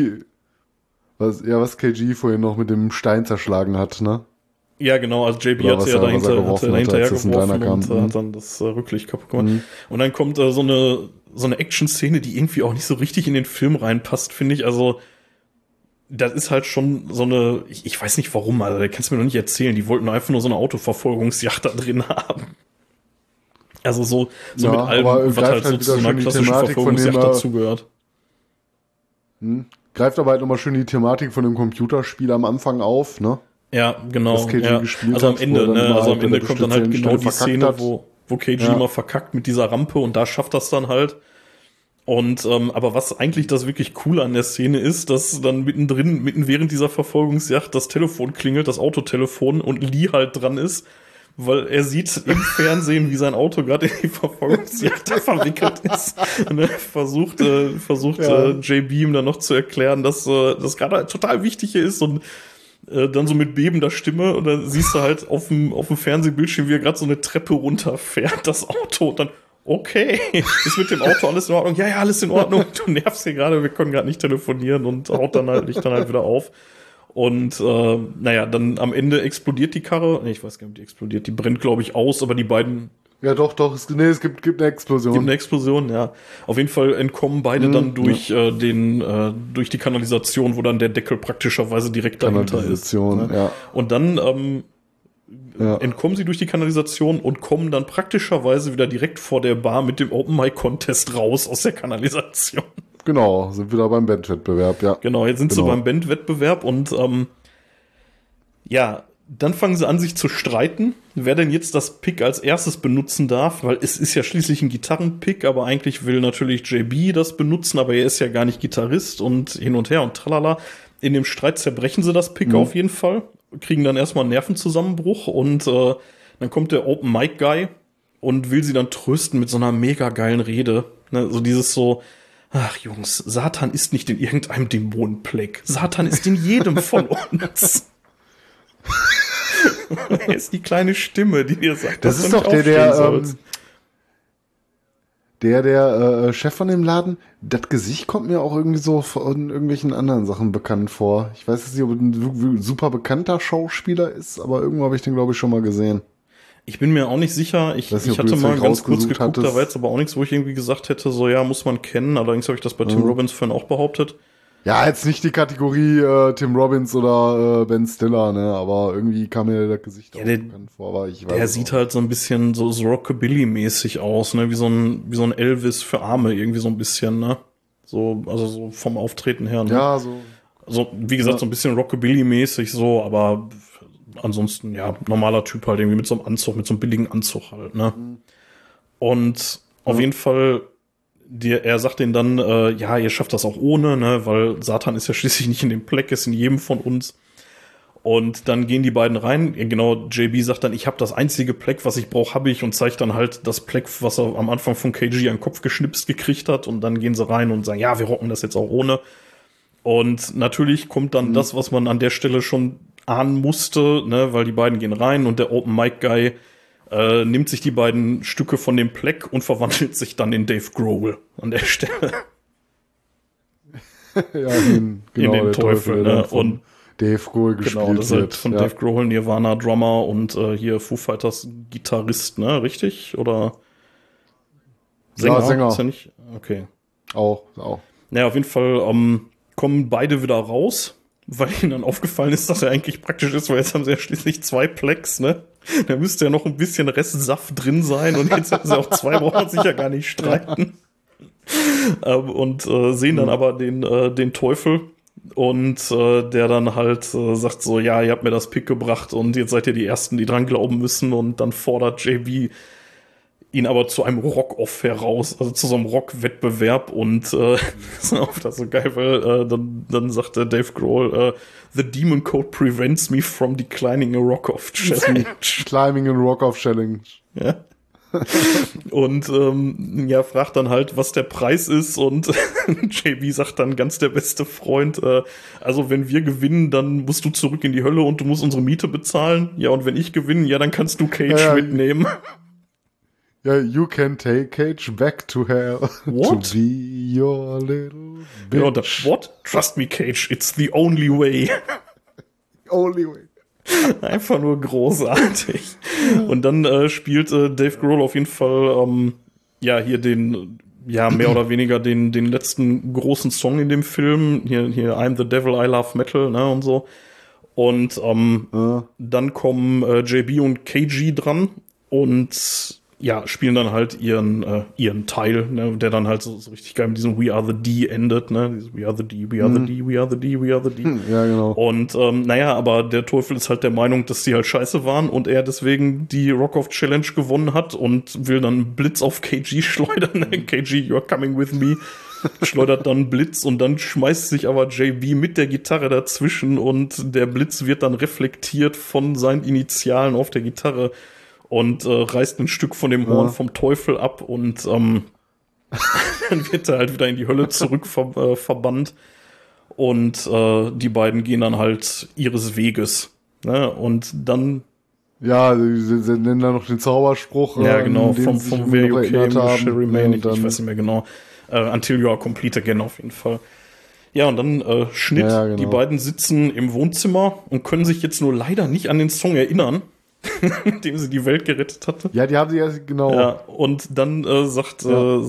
Was KG vorhin noch mit dem Stein zerschlagen hat, ne? Ja, genau, also JB hat ja dahinterher geworfen und hat dann das Rücklicht kaputt gemacht. Und dann kommt so eine Action-Szene, die irgendwie auch nicht so richtig in den Film reinpasst, finde ich. Also, das ist halt schon so eine, ich weiß nicht warum, also, da kannst du mir noch nicht erzählen. Die wollten einfach nur so eine Autoverfolgungsjacht da drin haben. Also so mit allem, was halt so zu so einer klassischen Verfolgungsjacht dazugehört. Greift aber halt nochmal schön die Thematik von dem Computerspiel am Anfang auf, ne? Ja, genau. Das KG gespielt also am Ende, ne? Also am Ende kommt dann halt genau die Szene, wo KG immer verkackt mit dieser Rampe und da schafft das dann halt. Und aber was eigentlich das wirklich Coole an der Szene ist, dass dann mitten während dieser Verfolgungsjagd das Telefon klingelt, das Autotelefon und Lee halt dran ist, weil er sieht im Fernsehen, wie sein Auto gerade in die Verfolgungsjagd verwickelt ist. Und er versucht JB ihm dann noch zu erklären, dass das gerade total wichtig ist und dann so mit bebender Stimme und dann siehst du halt auf dem Fernsehbildschirm, wie er gerade so eine Treppe runterfährt, das Auto, und dann, okay, ist mit dem Auto alles in Ordnung? Ja, alles in Ordnung, du nervst hier gerade, wir können gerade nicht telefonieren, und haut dann halt wieder auf. Und dann am Ende explodiert die Karre, ich weiß gar nicht, ob die explodiert, die brennt, glaube ich, aus, aber die beiden... Ja, doch, es gibt eine Explosion. Gibt eine Explosion, ja. Auf jeden Fall entkommen beide dann durch durch die Kanalisation, wo dann der Deckel praktischerweise direkt dahinter ist. Ne? Ja. Und dann entkommen sie durch die Kanalisation und kommen dann praktischerweise wieder direkt vor der Bar mit dem Open Mic Contest raus aus der Kanalisation. Genau, sind wieder beim Bandwettbewerb, ja. Genau, jetzt sind sie beim Bandwettbewerb und dann fangen sie an, sich zu streiten, wer denn jetzt das Pick als erstes benutzen darf, weil es ist ja schließlich ein Gitarrenpick, aber eigentlich will natürlich JB das benutzen, aber er ist ja gar nicht Gitarrist und hin und her und tralala. In dem Streit zerbrechen sie das Pick auf jeden Fall, kriegen dann erstmal einen Nervenzusammenbruch und dann kommt der Open Mic Guy und will sie dann trösten mit so einer mega geilen Rede. Ne, so dieses so, ach Jungs, Satan ist nicht in irgendeinem Dämonenpleck. Satan ist in jedem von uns. Er ist die kleine Stimme, die dir sagt, Das dass ist du doch nicht aufstehen der Chef von dem Laden. Das Gesicht kommt mir auch irgendwie so von irgendwelchen anderen Sachen bekannt vor. Ich weiß jetzt nicht, ob er ein super bekannter Schauspieler ist, aber irgendwo habe ich den, glaube ich, schon mal gesehen. Ich bin mir auch nicht sicher. Ich Weiß nicht, ob hatte du jetzt mal vielleicht ganz kurz rausgesucht geguckt, da hattest. war jetzt aber auch nichts, wo ich irgendwie gesagt hätte, so ja, muss man kennen. Allerdings habe ich das bei Tim Robbins vorhin auch behauptet. Ja, jetzt nicht die Kategorie Tim Robbins oder Ben Stiller, ne? Aber irgendwie kam mir das Gesicht auch bekannt vor. Aber ich weiß Der sieht halt so ein bisschen so Rockabilly-mäßig aus, ne? Wie so ein Elvis für Arme, irgendwie so ein bisschen, ne? So, also so vom Auftreten her, ne? Ja, so. Also, wie gesagt, so ein bisschen Rockabilly-mäßig so, aber ansonsten, ja, normaler Typ halt irgendwie mit so einem Anzug, mit so einem billigen Anzug halt, ne? Und auf jeden Fall, er sagt denen dann, ja, ihr schafft das auch ohne, ne? Weil Satan ist ja schließlich nicht in dem Pleck, ist in jedem von uns. Und dann gehen die beiden rein. Genau, JB sagt dann, ich habe das einzige Pleck, was ich brauche, habe ich, und zeigt dann halt das Pleck, was er am Anfang von KG an den Kopf geschnipst gekriegt hat. Und dann gehen sie rein und sagen, ja, wir rocken das jetzt auch ohne. Und natürlich kommt dann das, was man an der Stelle schon ahnen musste, ne, weil die beiden gehen rein und der Open Mic Guy nimmt sich die beiden Stücke von dem Pleck und verwandelt sich dann in Dave Grohl an der Stelle. Ja, in den Teufel, ne? Und Dave Grohl gespielt genau, das ist wird. halt von Dave Grohl, Nirvana Drummer und hier Foo Fighters Gitarrist, ne? Richtig? Oder Sänger? Ja, Sänger. Ist ja nicht? Okay. Auch. Naja, auf jeden Fall kommen beide wieder raus, weil ihnen dann aufgefallen ist, dass er eigentlich praktisch ist, weil jetzt haben sie ja schließlich 2 Plecks, ne? Da müsste ja noch ein bisschen Restsaft drin sein und jetzt hätten sie auch 2, brauchen man sich ja gar nicht streiten. Und sehen dann aber den Teufel und der dann halt sagt so, ja, ihr habt mir das Pick gebracht und jetzt seid ihr die Ersten, die dran glauben müssen, und dann fordert JB ihn aber zu einem Rock-Off heraus, also zu so einem Rock-Wettbewerb, und ist auch das so geil, weil dann sagte Dave Grohl, The Demon Code prevents me from declining a Rock-Off Challenge. Climbing a Rock-Off Challenge. Ja. Und ja, fragt dann halt, was der Preis ist, und JB sagt dann, ganz der beste Freund, also wenn wir gewinnen, dann musst du zurück in die Hölle und du musst unsere Miete bezahlen. Ja, und wenn ich gewinne, ja, dann kannst du Cage mitnehmen. Ja, you can take Cage back to hell. What? To be your little bitch. Ja, und what? Trust me, Cage, it's the only way. Only way. Einfach nur großartig. Und dann spielt Dave Grohl auf jeden Fall ja hier mehr oder weniger den letzten großen Song in dem Film. Hier I'm the Devil, I Love Metal, ne, und so. Und dann kommen JB und KG dran und ja, spielen dann halt ihren Teil, ne, der dann halt so richtig geil mit diesem We Are the D endet, ne, dieses We Are the D, We Are the D, We Are the D, We Are the D. Ja, genau. Und naja, aber der Teufel ist halt der Meinung, dass die halt scheiße waren und er deswegen die Rock-Off Challenge gewonnen hat und will dann Blitz auf KG schleudern. KG, you're coming with me. Schleudert dann Blitz und dann schmeißt sich aber JB mit der Gitarre dazwischen und der Blitz wird dann reflektiert von seinen Initialen auf der Gitarre und reißt ein Stück von dem Horn vom Teufel ab und dann wird er halt wieder in die Hölle zurück verbannt und die beiden gehen dann halt ihres Weges, ne? Und dann ja, sie nennen dann noch den Zauberspruch. ja, genau, from Where You Came, You Shall Remain, ich dann, weiß nicht mehr genau. Until You Are Complete Again auf jeden Fall. Ja, und dann Schnitt, ja, genau. Die beiden sitzen im Wohnzimmer und können sich jetzt nur leider nicht an den Song erinnern, mit dem sie die Welt gerettet hatte. Ja, die haben sie ja, genau. Ja, und dann sagt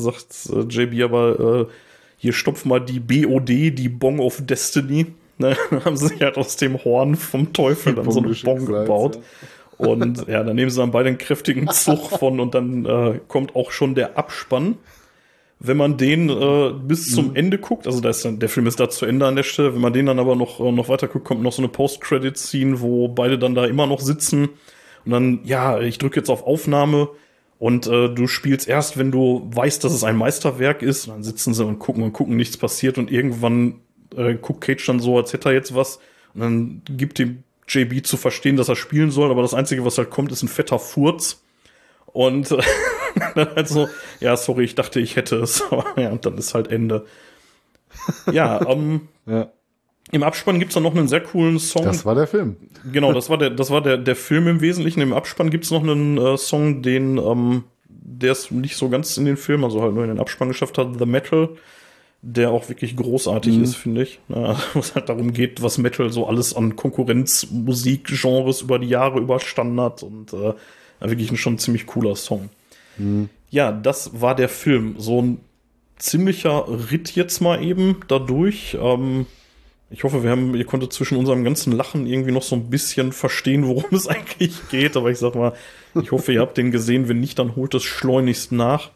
JB aber, hier stopf mal die BOD, die Bong of Destiny. Ne, dann haben sie sich halt aus dem Horn vom Teufel dann so eine Bong gebaut. Ja. Und ja, dann nehmen sie dann beide einen kräftigen Zug von und dann kommt auch schon der Abspann. Wenn man den bis zum Ende guckt, also der Film ist da zu Ende an der Stelle, wenn man den dann aber noch weiter guckt, kommt noch so eine Post-Credit-Scene, wo beide dann da immer noch sitzen und dann, ja, ich drücke jetzt auf Aufnahme und du spielst erst, wenn du weißt, dass es ein Meisterwerk ist, und dann sitzen sie und gucken, nichts passiert und irgendwann guckt Cage dann so, als hätte er jetzt was und dann gibt dem JB zu verstehen, dass er spielen soll, aber das Einzige, was halt kommt, ist ein fetter Furz. Und dann halt so, ja, sorry, ich dachte, ich hätte es. Aber ja, und dann ist halt Ende. Ja, Im Abspann gibt's dann noch einen sehr coolen Song. Das war der Film. Genau, das war der Film im Wesentlichen. Im Abspann gibt's noch einen Song, der es nicht so ganz in den Film, also halt nur in den Abspann geschafft hat, The Metal, der auch wirklich großartig ist, finde ich. Wo es halt darum geht, was Metal so alles an Konkurrenzmusikgenres über die Jahre überstanden hat und wirklich schon ein ziemlich cooler Song. Ja, das war der Film. So ein ziemlicher Ritt jetzt mal eben dadurch. Ich hoffe, ihr konntet zwischen unserem ganzen Lachen irgendwie noch so ein bisschen verstehen, worum es eigentlich geht. Aber ich sag mal, ich hoffe, ihr habt den gesehen. Wenn nicht, dann holt es schleunigst nach.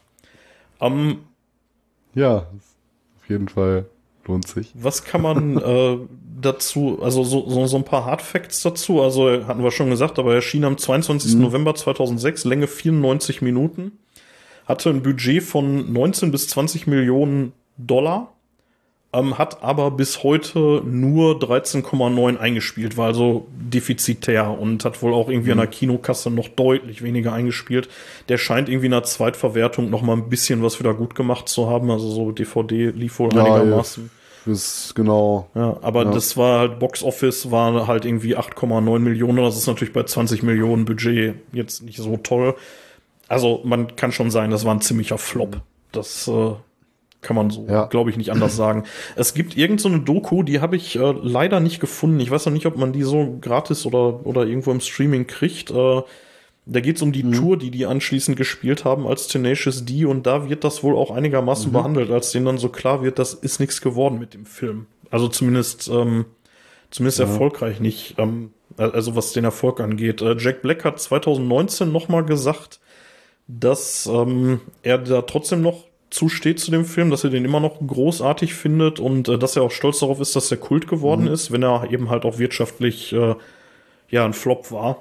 Ja, auf jeden Fall lohnt sich. Was kann man dazu, also so ein paar Hardfacts dazu. Also hatten wir schon gesagt, aber er erschien am 22. November 2006, Länge 94 Minuten. Hatte ein Budget von 19 bis 20 Millionen Dollar. Hat aber bis heute nur 13,9 eingespielt, war also defizitär und hat wohl auch irgendwie an der Kinokasse noch deutlich weniger eingespielt. Der scheint irgendwie in der Zweitverwertung noch mal ein bisschen was wieder gut gemacht zu haben, also so DVD lief wohl einigermaßen. Ist genau. Ja, aber das war halt Box Office, war halt irgendwie 8,9 Millionen, das ist natürlich bei 20 Millionen Budget jetzt nicht so toll. Also man kann schon sagen, das war ein ziemlicher Flop. Das kann man so, glaube ich, nicht anders sagen. Es gibt irgend so eine Doku, die habe ich leider nicht gefunden. Ich weiß noch nicht, ob man die so gratis oder irgendwo im Streaming kriegt. Da geht es um die Tour, die anschließend gespielt haben als Tenacious D. Und da wird das wohl auch einigermaßen behandelt, als denen dann so klar wird, das ist nichts geworden mit dem Film. Also zumindest erfolgreich nicht. Also was den Erfolg angeht. Jack Black hat 2019 noch mal gesagt, dass er da trotzdem noch zusteht zu dem Film, dass er den immer noch großartig findet und dass er auch stolz darauf ist, dass er Kult geworden ist, wenn er eben halt auch wirtschaftlich ein Flop war.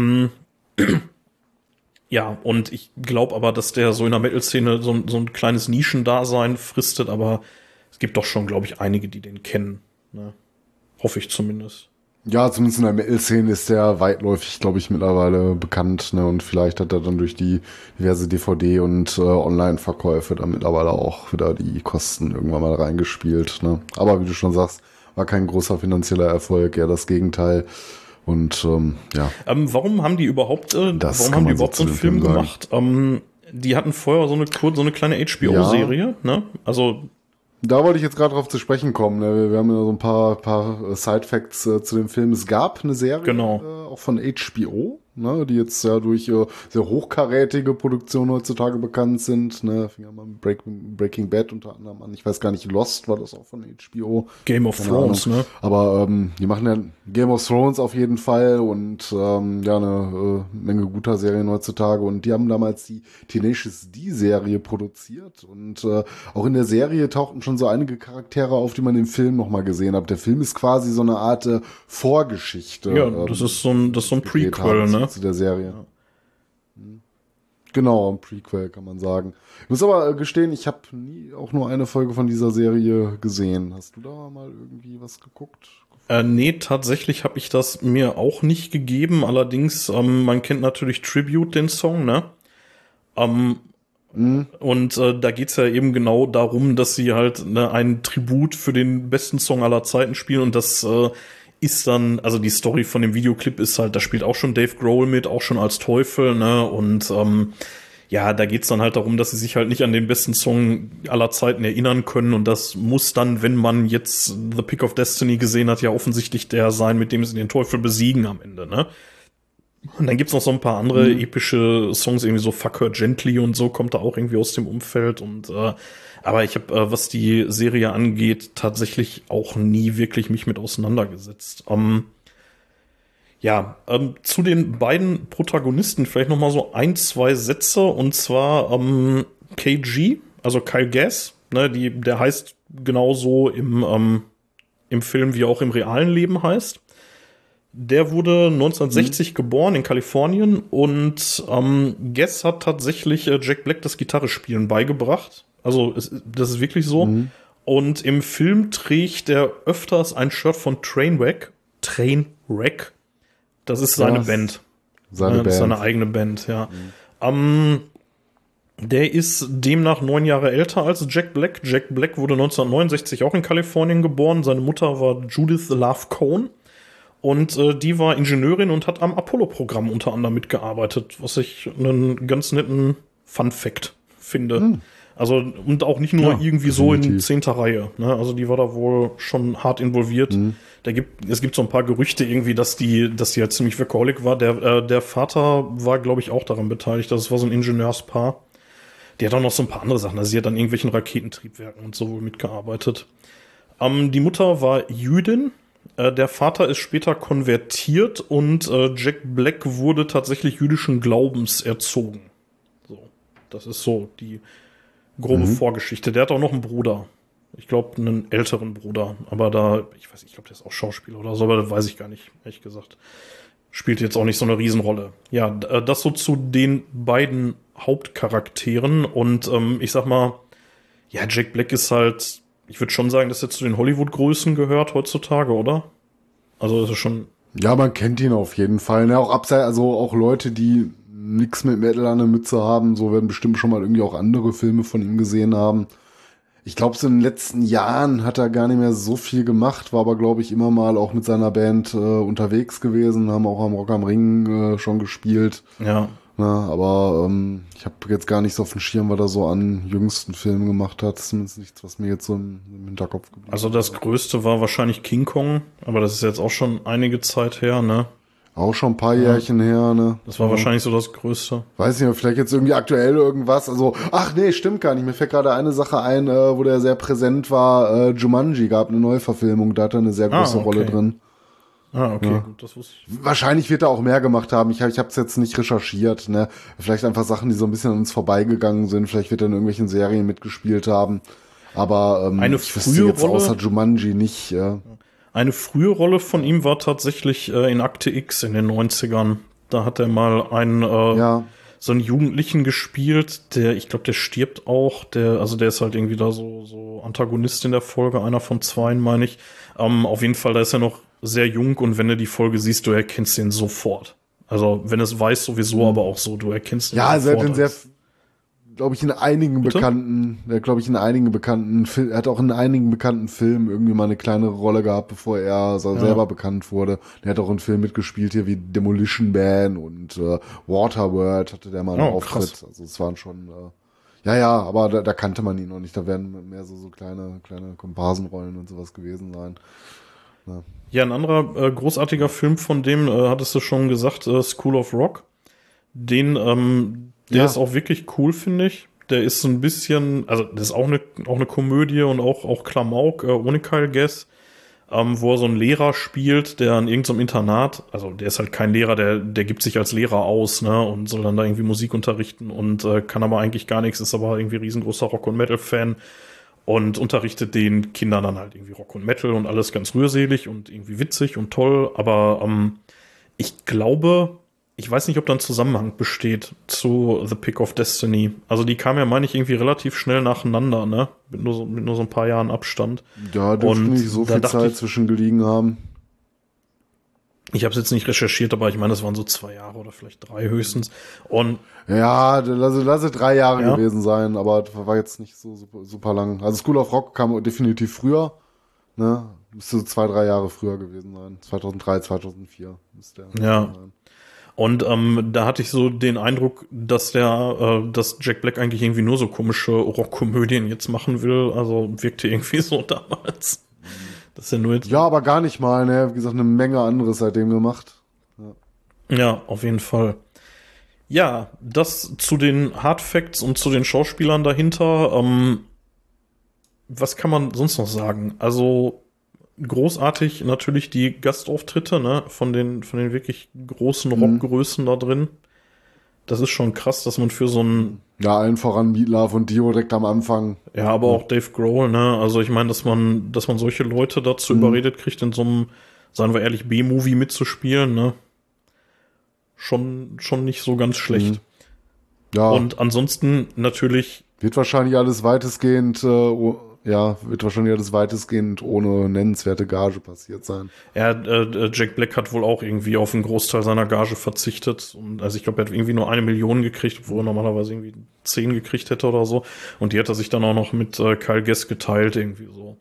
Ja, und ich glaube aber, dass der so in der Metal-Szene so ein kleines Nischendasein fristet, aber es gibt doch schon, glaube ich, einige, die den kennen. Ne? Hoffe ich zumindest. Ja, zumindest in der Metal-Szene ist der weitläufig, glaube ich, mittlerweile bekannt, ne? Und vielleicht hat er dann durch die diverse DVD- und Online-Verkäufe dann mittlerweile auch wieder die Kosten irgendwann mal reingespielt, ne? Aber wie du schon sagst, war kein großer finanzieller Erfolg, eher das Gegenteil. Und warum haben die überhaupt so einen Film gemacht? Die hatten vorher so eine kleine HBO-Serie, ne? Also da wollte ich jetzt gerade drauf zu sprechen kommen. Ne? Wir haben ja so ein paar Side-Facts zu dem Film. Es gab eine Serie, auch von HBO, ne? Die jetzt ja durch sehr hochkarätige Produktionen heutzutage bekannt sind. Ne? Fing ja mal mit Breaking Bad unter anderem an. Ich weiß gar nicht, Lost war das auch von HBO. Game of Thrones, ne? Aber die machen ja Game of Thrones auf jeden Fall und eine Menge guter Serien heutzutage. Und die haben damals die Tenacious D-Serie produziert. Und auch in der Serie tauchten schon so einige Charaktere auf, die man im Film noch mal gesehen hat. Der Film ist quasi so eine Art Vorgeschichte. Ja, das ist so ein Prequel, ne? Zu der Serie. Ja. Genau, ein Prequel kann man sagen. Ich muss aber gestehen, ich habe nie auch nur eine Folge von dieser Serie gesehen. Hast du da mal irgendwie was geguckt? Nee, tatsächlich habe ich das mir auch nicht gegeben. Allerdings, man kennt natürlich Tribute, den Song, ne? Und da geht's ja eben genau darum, dass sie halt einen Tribut für den besten Song aller Zeiten spielen und das ist dann, also die Story von dem Videoclip ist halt, da spielt auch schon Dave Grohl mit, auch schon als Teufel, ne, und da geht's dann halt darum, dass sie sich halt nicht an den besten Song aller Zeiten erinnern können und das muss dann, wenn man jetzt The Pick of Destiny gesehen hat, ja offensichtlich der sein, mit dem sie den Teufel besiegen am Ende, ne. Und dann gibt's noch so ein paar andere epische Songs, irgendwie so Fuck Her Gently und so, kommt da auch irgendwie aus dem Umfeld und aber ich habe, was die Serie angeht, tatsächlich auch nie wirklich mich mit auseinandergesetzt. Zu den beiden Protagonisten vielleicht noch mal so 1-2 Sätze und zwar KG, also Kyle Gass, ne, der heißt genauso im Film wie auch im realen Leben heißt. Der wurde 1960 geboren in Kalifornien und Gass hat tatsächlich Jack Black das Gitarrespielen beigebracht. Also das ist wirklich so. Und im Film trägt er öfters ein Shirt von Trainwreck. Das ist seine Band. Seine Band. Das ist seine eigene Band, ja. Der ist demnach 9 Jahre älter als Jack Black. Jack Black wurde 1969 auch in Kalifornien geboren. Seine Mutter war Judith Love Cohn. Und die war Ingenieurin und hat am Apollo-Programm unter anderem mitgearbeitet, was ich einen ganz netten Fun-Fact finde. Also, und auch nicht nur irgendwie so in 10. Reihe. Ne? Also die war da wohl schon hart involviert. Es gibt so ein paar Gerüchte irgendwie, dass die halt ziemlich Workaholic war. Der Vater war, glaube ich, auch daran beteiligt. Das war so ein Ingenieurspaar. Die hat auch noch so ein paar andere Sachen. Also sie hat an irgendwelchen Raketentriebwerken und so wohl mitgearbeitet. Die Mutter war Jüdin. Der Vater ist später konvertiert und Jack Black wurde tatsächlich jüdischen Glaubens erzogen. So, das ist so die grobe Vorgeschichte. Der hat auch noch einen Bruder. Ich glaube, einen älteren Bruder. Aber ich glaube, der ist auch Schauspieler oder so, aber das weiß ich gar nicht, ehrlich gesagt. Spielt jetzt auch nicht so eine Riesenrolle. Ja, das so zu den beiden Hauptcharakteren. Und ich sag mal, ja, Jack Black ist halt, ich würde schon sagen, dass er zu den Hollywood-Größen gehört heutzutage, oder? Also das ist schon... Ja, man kennt ihn auf jeden Fall. Ne? Auch abseits, also auch Leute, die nichts mit Metal an der Mütze haben, so werden bestimmt schon mal irgendwie auch andere Filme von ihm gesehen haben. Ich glaube, so in den letzten Jahren hat er gar nicht mehr so viel gemacht, war aber, glaube ich, immer mal auch mit seiner Band unterwegs gewesen, haben auch am Rock am Ring schon gespielt. Ja. Na, aber ich habe jetzt gar nicht so auf dem Schirm, was er so an jüngsten Filmen gemacht hat. Zumindest nichts, was mir jetzt so im Hinterkopf geblieben ist. Also das Größte war wahrscheinlich King Kong, aber das ist jetzt auch schon einige Zeit her, ne? Auch schon ein paar Jährchen her, ne? Das war wahrscheinlich so das Größte. Weiß nicht, vielleicht jetzt irgendwie aktuell irgendwas. Also, ach nee, stimmt gar nicht. Mir fällt gerade eine Sache ein, wo der sehr präsent war. Jumanji gab eine Neuverfilmung, da hat er eine sehr große Rolle drin. Ah, okay, Ja. gut, das wusste ich. Wahrscheinlich wird er auch mehr gemacht haben. Ich habe es jetzt nicht recherchiert. Ne? Vielleicht einfach Sachen, die so ein bisschen an uns vorbeigegangen sind. Vielleicht wird er in irgendwelchen Serien mitgespielt haben. Aber ich wüsste jetzt außer Jumanji nicht. Eine frühe Rolle von ihm war tatsächlich in Akte X in den 90ern. Da hat er mal so einen Jugendlichen gespielt, ich glaube, der stirbt auch. Der ist halt irgendwie da so Antagonist in der Folge, einer von zweien, meine ich. Auf jeden Fall, da ist er noch sehr jung und wenn du die Folge siehst, du erkennst ihn sofort. Also, wenn es weiß sowieso, aber auch so, du erkennst ihn sofort. Ja, er hat glaube ich, in einigen bekannten Filmen, er hat auch in einigen bekannten Filmen irgendwie mal eine kleinere Rolle gehabt, bevor er selber bekannt wurde. Er hat auch in Filmen mitgespielt, hier wie Demolition Man und Waterworld hatte der mal einen Auftritt. Krass. Also es waren schon, aber da kannte man ihn noch nicht. Da werden mehr so kleine Komparsenrollen und sowas gewesen sein. Ja, ein anderer großartiger Film von dem, hattest du schon gesagt, School of Rock. Der ist auch wirklich cool, finde ich. Der ist so ein bisschen, also das ist auch eine Komödie und auch Klamauk, ohne Kyle Gass, wo er so einen Lehrer spielt, der an irgendeinem Internat, also der ist halt kein Lehrer, der gibt sich als Lehrer aus, ne, und soll dann da irgendwie Musik unterrichten und kann aber eigentlich gar nichts, ist aber irgendwie riesengroßer Rock- und Metal-Fan und unterrichtet den Kindern dann halt irgendwie Rock und Metal und alles ganz rührselig und irgendwie witzig und toll, aber ich glaube, ich weiß nicht, ob da ein Zusammenhang besteht zu The Pick of Destiny. Also die kam ja, meine ich, irgendwie relativ schnell nacheinander, ne? Mit nur so ein paar Jahren Abstand. Ja, dürfte nicht so viel Zeit zwischen gelegen haben. Ich habe es jetzt nicht recherchiert, aber ich meine, das waren so 2 Jahre oder vielleicht 3 höchstens. Und ja, lasse 3 Jahre gewesen sein, aber das war jetzt nicht so super lang. Also School of Rock kam definitiv früher, ne? Müsste so 2-3 Jahre früher gewesen sein. 2003, 2004 müsste der sein. Und da hatte ich so den Eindruck, dass Jack Black eigentlich irgendwie nur so komische Rockkomödien jetzt machen will. Also wirkte irgendwie so damals. Dass er nur jetzt aber gar nicht mal, ne? Wie gesagt, eine Menge anderes seitdem gemacht. Ja, auf jeden Fall. Ja, das zu den Hard Facts und zu den Schauspielern dahinter. Was kann man sonst noch sagen? Also großartig natürlich die Gastauftritte, ne, von den wirklich großen Rockgrößen da drin. Das ist schon krass, dass man für so ein... Ja, allen voran Meatloaf und Dio direkt am Anfang. Ja, aber auch Dave Grohl, ne, also ich meine, dass man solche Leute dazu überredet kriegt, in so einem, sagen wir ehrlich, B-Movie mitzuspielen, ne, schon nicht so ganz schlecht. Ja. Und ansonsten natürlich... Wird wahrscheinlich alles weitestgehend wird wahrscheinlich alles weitestgehend ohne nennenswerte Gage passiert sein. Ja, Jack Black hat wohl auch irgendwie auf einen Großteil seiner Gage verzichtet. Und also ich glaube, er hat irgendwie nur 1 Million gekriegt, obwohl er normalerweise irgendwie 10 gekriegt hätte oder so. Und die hat er sich dann auch noch mit Kyle Gass geteilt, irgendwie so.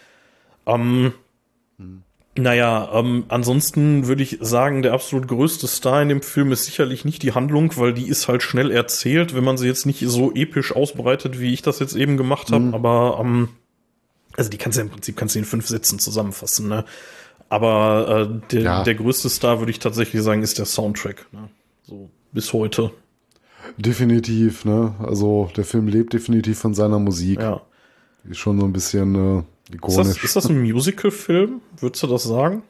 Ansonsten würde ich sagen, der absolut größte Star in dem Film ist sicherlich nicht die Handlung, weil die ist halt schnell erzählt, wenn man sie jetzt nicht so episch ausbreitet, wie ich das jetzt eben gemacht habe. Aber also die kannst du ja im Prinzip in 5 Sätzen zusammenfassen, ne? Aber der größte Star, würde ich tatsächlich sagen, ist der Soundtrack, ne? So bis heute. Definitiv, ne? Also der Film lebt definitiv von seiner Musik. Ja. Die ist schon so ein bisschen ikonisch. Ist das ein Musical-Film? Würdest du das sagen?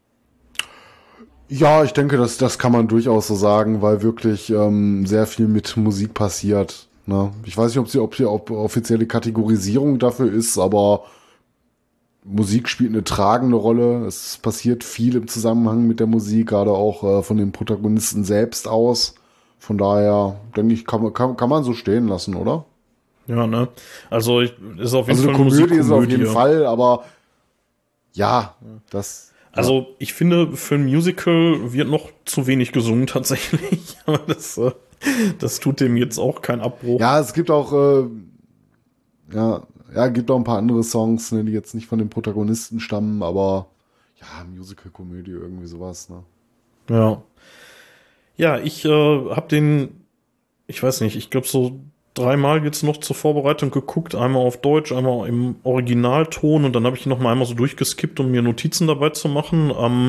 Ja, ich denke, das kann man durchaus so sagen, weil wirklich sehr viel mit Musik passiert. Ne? Ich weiß nicht, ob offizielle Kategorisierung dafür ist, aber Musik spielt eine tragende Rolle. Es passiert viel im Zusammenhang mit der Musik, gerade auch von den Protagonisten selbst aus. Von daher, denke ich, kann man so stehen lassen, oder? Ja, ne? Also ist auf jeden Also Fall eine Komödie ist es auf jeden Musikkomödie. Fall, aber ja, das... Also ich finde, für ein Musical wird noch zu wenig gesungen tatsächlich. Aber das tut dem jetzt auch keinen Abbruch. Ja, es gibt auch gibt auch ein paar andere Songs, ne, die jetzt nicht von den Protagonisten stammen, aber ja, Musical-Komödie, irgendwie sowas, ne? Ja. Ja, ich habe ich weiß nicht, ich glaube so 3-mal jetzt noch zur Vorbereitung geguckt, einmal auf Deutsch, einmal im Originalton und dann habe ich ihn noch mal einmal so durchgeskippt, um mir Notizen dabei zu machen.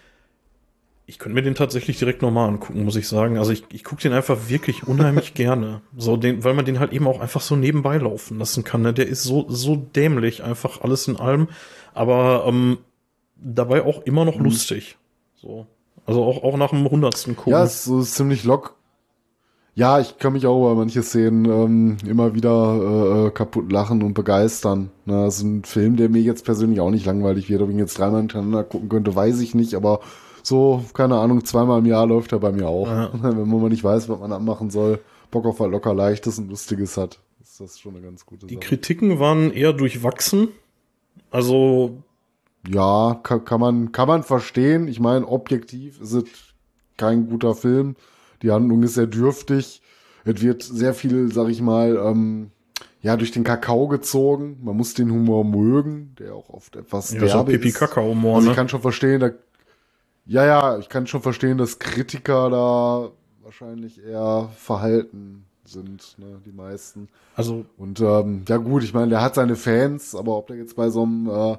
Ich könnte mir den tatsächlich direkt nochmal angucken, muss ich sagen. Also ich gucke den einfach wirklich unheimlich gerne. Weil man den halt eben auch einfach so nebenbei laufen lassen kann. Ne? Der ist so dämlich, einfach alles in allem. Aber dabei auch immer noch lustig. So. Also auch nach dem 100. gucken. Ja, es ist ziemlich lock. Ja, ich kann mich auch über manche Szenen immer wieder kaputt lachen und begeistern. Ne, das ist ein Film, der mir jetzt persönlich auch nicht langweilig wird. Ob ich ihn jetzt 3-mal hintereinander gucken könnte, weiß ich nicht. Aber so, keine Ahnung, 2-mal im Jahr läuft er bei mir auch. Ja. Wenn man nicht weiß, was man anmachen soll, Bock auf was locker Leichtes und Lustiges hat, ist das schon eine ganz gute Sache. Die Kritiken waren eher durchwachsen. Also ja, kann man verstehen. Ich meine, objektiv ist es kein guter Film. Die Handlung ist sehr dürftig. Es wird sehr viel, sag ich mal, durch den Kakao gezogen. Man muss den Humor mögen, der auch oft etwas derbe ist. So Pipi-Kaka-Humor, also ne? Ich kann schon verstehen, dass Kritiker da wahrscheinlich eher verhalten sind, ne, die meisten. Also und gut, ich meine, der hat seine Fans, aber ob der jetzt bei so einem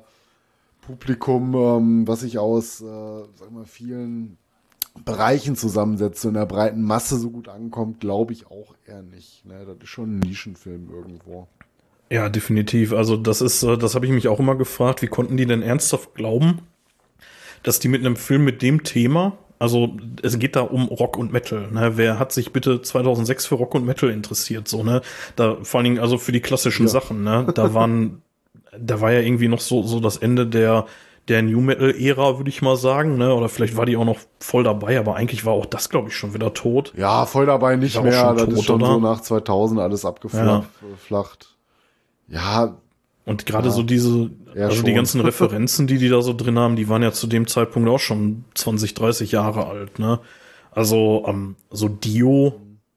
Publikum, was sich aus, vielen Bereichen zusammensetzt und in der breiten Masse so gut ankommt, glaube ich auch eher nicht. Ne? Das ist schon ein Nischenfilm irgendwo. Ja, definitiv. Also das habe ich mich auch immer gefragt, wie konnten die denn ernsthaft glauben, dass die mit einem Film mit dem Thema, also es geht da um Rock und Metal, ne? Wer hat sich bitte 2006 für Rock und Metal interessiert, so, ne? Da vor allen Dingen also für die klassischen Sachen, ne? Da war ja irgendwie noch so das Ende der New Metal-Ära, würde ich mal sagen, ne? Oder vielleicht war die auch noch voll dabei, aber eigentlich war auch das, glaube ich, schon wieder tot. Ja, voll dabei nicht mehr. Das ist schon oder? So nach 2000 alles abgeflacht. Ja. Und gerade so die ganzen Referenzen, die da so drin haben, die waren ja zu dem Zeitpunkt auch schon 20, 30 Jahre alt, ne? Also, so Dio,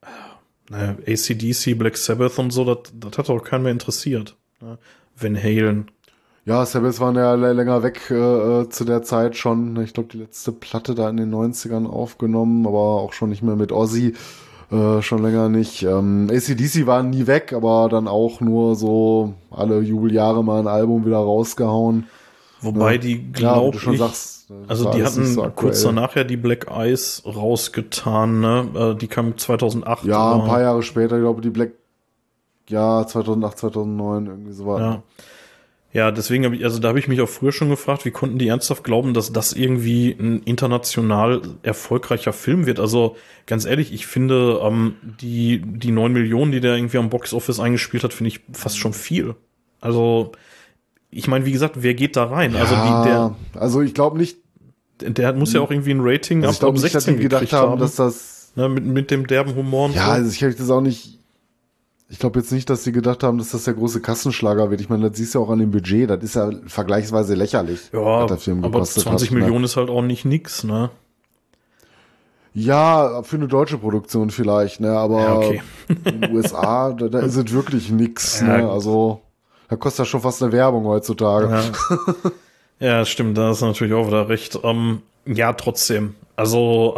AC/DC, Black Sabbath und so, das hat auch keinen mehr interessiert. Ne? Van Halen. Ja, Sabbath waren ja länger weg zu der Zeit schon. Ich glaube, die letzte Platte da in den 90ern aufgenommen, aber auch schon nicht mehr mit Ozzy. Schon länger nicht. AC/DC waren nie weg, aber dann auch nur so alle Jubeljahre mal ein Album wieder rausgehauen. Wobei die, glaube ich, sagst, also die hatten so kurz danach ja die Black Eyes rausgetan, ne? Die kam 2008. Ja, ein paar Jahre später, ich glaube, die Black, 2008, 2009, irgendwie so war. Ja. Ja, deswegen da habe ich mich auch früher schon gefragt, wie konnten die ernsthaft glauben, dass das irgendwie ein international erfolgreicher Film wird? Also ganz ehrlich, ich finde die 9 Millionen, die der irgendwie am Box-Office eingespielt hat, finde ich fast schon viel. Also ich meine, wie gesagt, wer geht da rein? Ja, also ich glaube nicht. Der muss ja auch irgendwie ein Rating ab 16 gedacht haben, dass das ne, mit dem derben Humor. Und ja, so. also ich hätte das auch nicht. Ich glaube jetzt nicht, dass sie gedacht haben, dass das der große Kassenschlager wird. Ich meine, das siehst du ja auch an dem Budget. Das ist ja vergleichsweise lächerlich, Ja, was der Film aber gekostet 20 hat, Millionen ne? ist halt auch nicht nix, ne? Ja, für eine deutsche Produktion vielleicht, ne? Aber Ja, okay. in den USA, da ist es wirklich nix, Ja, ne? gut. Also, da kostet das schon fast eine Werbung heutzutage. Ja. Ja, stimmt, da ist natürlich auch wieder recht. Ja, trotzdem. Also,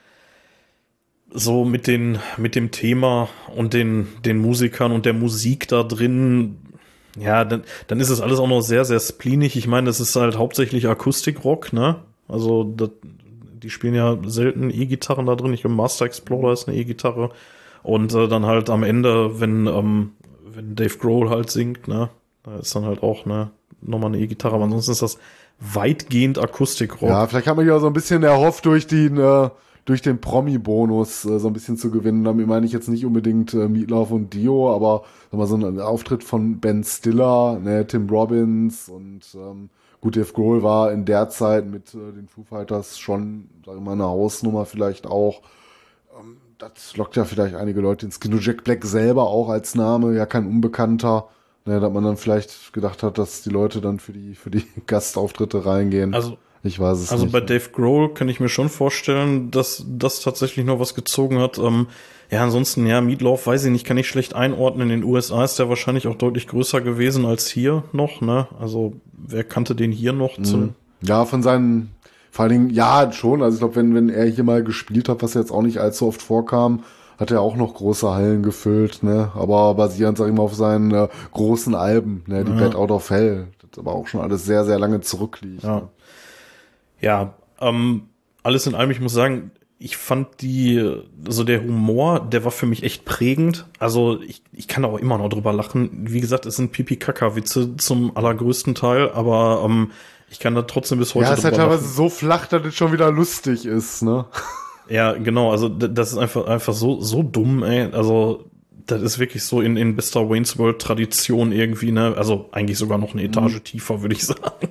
so mit dem Thema und den Musikern und der Musik da drin, ja, dann ist es alles auch noch sehr, sehr spleenig. Ich meine, das ist halt hauptsächlich Akustikrock, ne? Also, die spielen ja selten E-Gitarren da drin. Ich glaube, Master Explorer ist eine E-Gitarre. Und dann halt am Ende, wenn Dave Grohl halt singt, ne, da ist dann halt auch, ne, nochmal eine E-Gitarre. Aber ansonsten ist das weitgehend Akustikrock. Ja, vielleicht hat man ja so ein bisschen erhofft, durch den Promi-Bonus so ein bisschen zu gewinnen. Damit meine ich jetzt nicht unbedingt Meatloaf und Dio, aber sag mal, so ein Auftritt von Ben Stiller, ne, Tim Robbins und gut, Dave Grohl war in der Zeit mit den Foo Fighters schon, sag ich mal, eine Hausnummer vielleicht auch. Das lockt ja vielleicht einige Leute ins Kino. Jack Black selber auch als Name, ja kein Unbekannter. Ne, dass man dann vielleicht gedacht hat, dass die Leute dann für die Gastauftritte reingehen. Also, ich weiß es Also nicht. bei Dave Grohl kann ich mir schon vorstellen, dass das tatsächlich noch was gezogen hat. Ja, ansonsten, ja, Meatloaf, weiß ich nicht, kann ich schlecht einordnen. In den USA ist der wahrscheinlich auch deutlich größer gewesen als hier noch, ne? Also, wer kannte den hier noch? Ja, von seinen, vor allen Dingen, ja, schon. Also ich glaube, wenn er hier mal gespielt hat, was jetzt auch nicht allzu oft vorkam, hat er auch noch große Hallen gefüllt, ne? Aber basierend, sag ich mal, auf seinen großen Alben, ne? Die Bat Out of Hell. Das aber auch schon alles sehr, sehr lange zurückliegt. Ja. Ne? Ja, alles in allem, ich muss sagen, ich fand so der Humor, der war für mich echt prägend. Also ich kann da auch immer noch drüber lachen. Wie gesagt, es sind Pipi-Kaka-Witze zum allergrößten Teil, aber ich kann da trotzdem bis heute Ja, es ist halt drüber teilweise lachen. so flach, dass es schon wieder lustig ist, ne? Ja, genau, also das ist einfach so dumm, ey. Also das ist wirklich so in bester Wayne's World Tradition irgendwie, ne? Also eigentlich sogar noch eine Etage tiefer, würde ich sagen.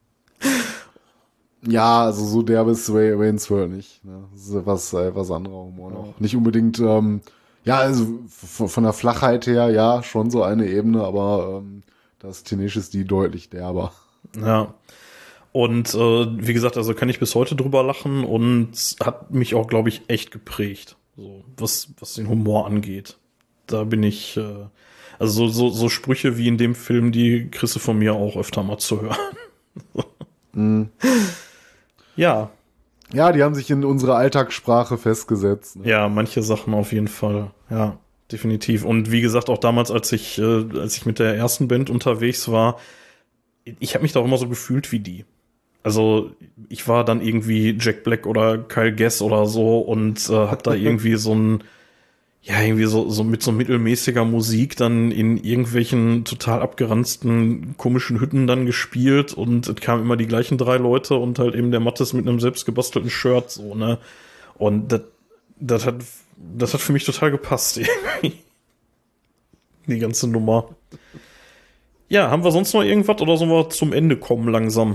Ja, also so derbe ist Wayne's World nicht. Ne? Das ist was anderer Humor noch. Nicht unbedingt, ja, also von der Flachheit her, ja, schon so eine Ebene, aber das Tenacious D deutlich derber. Ja. Und wie gesagt, also kann ich bis heute drüber lachen und hat mich auch, glaube ich, echt geprägt. So, was den Humor angeht. Da bin ich, also so Sprüche wie in dem Film, die kriegst du von mir auch öfter mal zu hören. Ja. Ja, die haben sich in unsere Alltagssprache festgesetzt. Ne? Ja, manche Sachen auf jeden Fall. Ja, definitiv. Und wie gesagt, auch damals, als ich mit der ersten Band unterwegs war, ich habe mich da auch immer so gefühlt wie die. Also ich war dann irgendwie Jack Black oder Kyle Gass oder so und hab da irgendwie so mit so mittelmäßiger Musik dann in irgendwelchen total abgeranzten komischen Hütten dann gespielt und es kamen immer die gleichen 3 Leute und halt eben der Mattes mit einem selbstgebastelten Shirt so, ne? Und das hat für mich total gepasst irgendwie. Die ganze Nummer. Ja, haben wir sonst noch irgendwas oder sollen wir zum Ende kommen langsam?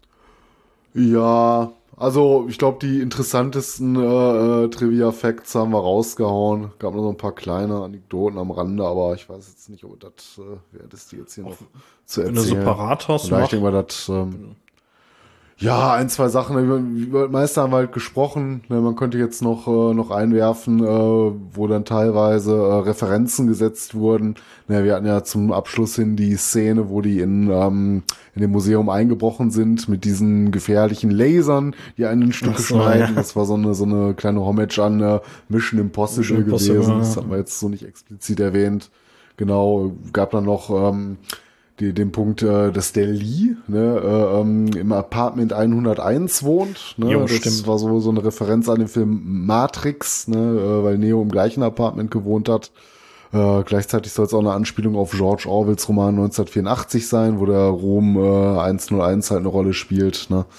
Ja, also ich glaube, die interessantesten Trivia-Facts haben wir rausgehauen. Gab noch so ein paar kleine Anekdoten am Rande, aber ich weiß jetzt nicht, ob das wert ist, die jetzt hier noch zu erzählen. Wenn du so parat hast, ich denke mal, das ja, 1, 2 Sachen. Über Meister haben wir halt gesprochen. Ne, man könnte jetzt noch einwerfen, wo dann teilweise Referenzen gesetzt wurden. Ne, wir hatten ja zum Abschluss hin die Szene, wo die in dem Museum eingebrochen sind mit diesen gefährlichen Lasern, die einen in Stücke schneiden. Ja. Das war so eine kleine Homage an Mission Impossible gewesen. Das haben wir jetzt so nicht explizit erwähnt. Genau, gab dann noch den Punkt, dass der Lee im Apartment 101 wohnt. Ne? Jo, das stimmt. war so eine Referenz an den Film Matrix, ne? Weil Neo im gleichen Apartment gewohnt hat. Gleichzeitig soll es auch eine Anspielung auf George Orwells Roman 1984 sein, wo der Rom 101 halt eine Rolle spielt. Ne?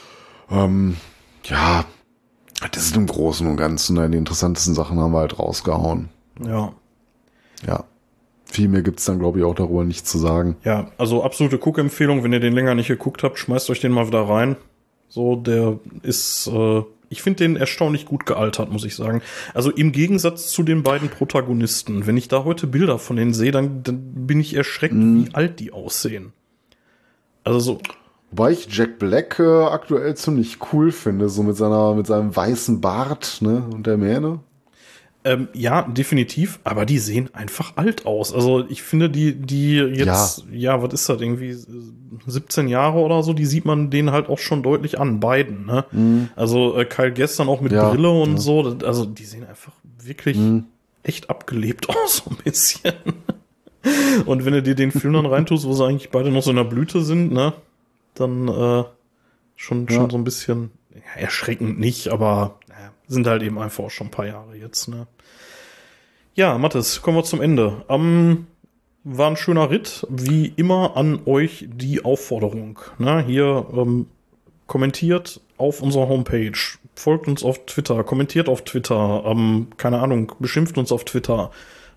Ja, das ist im Großen und Ganzen, ne? Die interessantesten Sachen haben wir halt rausgehauen. Ja. Ja. Viel mehr gibt's dann, glaube ich, auch darüber nicht zu sagen. Ja, also absolute Guckempfehlung. Wenn ihr den länger nicht geguckt habt, schmeißt euch den mal wieder rein. So, der ist ich finde den erstaunlich gut gealtert, muss ich sagen. Also im Gegensatz zu den beiden Protagonisten. Wenn ich da heute Bilder von denen sehe, dann bin ich erschreckt, wie alt die aussehen. Also so. Wobei ich Jack Black aktuell ziemlich cool finde, so mit seinem weißen Bart, ne, und der Mähne. Ja, definitiv, aber die sehen einfach alt aus. Also ich finde, die jetzt, ja, was ist das, irgendwie 17 Jahre oder so, die sieht man denen halt auch schon deutlich an, beiden, ne? Also Kyle gestern auch mit Brille und so, also die sehen einfach wirklich echt abgelebt aus, so ein bisschen. Und wenn du dir den Film dann reintust, wo sie eigentlich beide noch so in der Blüte sind, ne, dann schon so ein bisschen, ja, erschreckend nicht, aber sind halt eben einfach auch schon ein paar Jahre jetzt, ne. Ja, Mathis, kommen wir zum Ende. War ein schöner Ritt. Wie immer an euch die Aufforderung. Ne? Hier kommentiert auf unserer Homepage, folgt uns auf Twitter, kommentiert auf Twitter, keine Ahnung, beschimpft uns auf Twitter.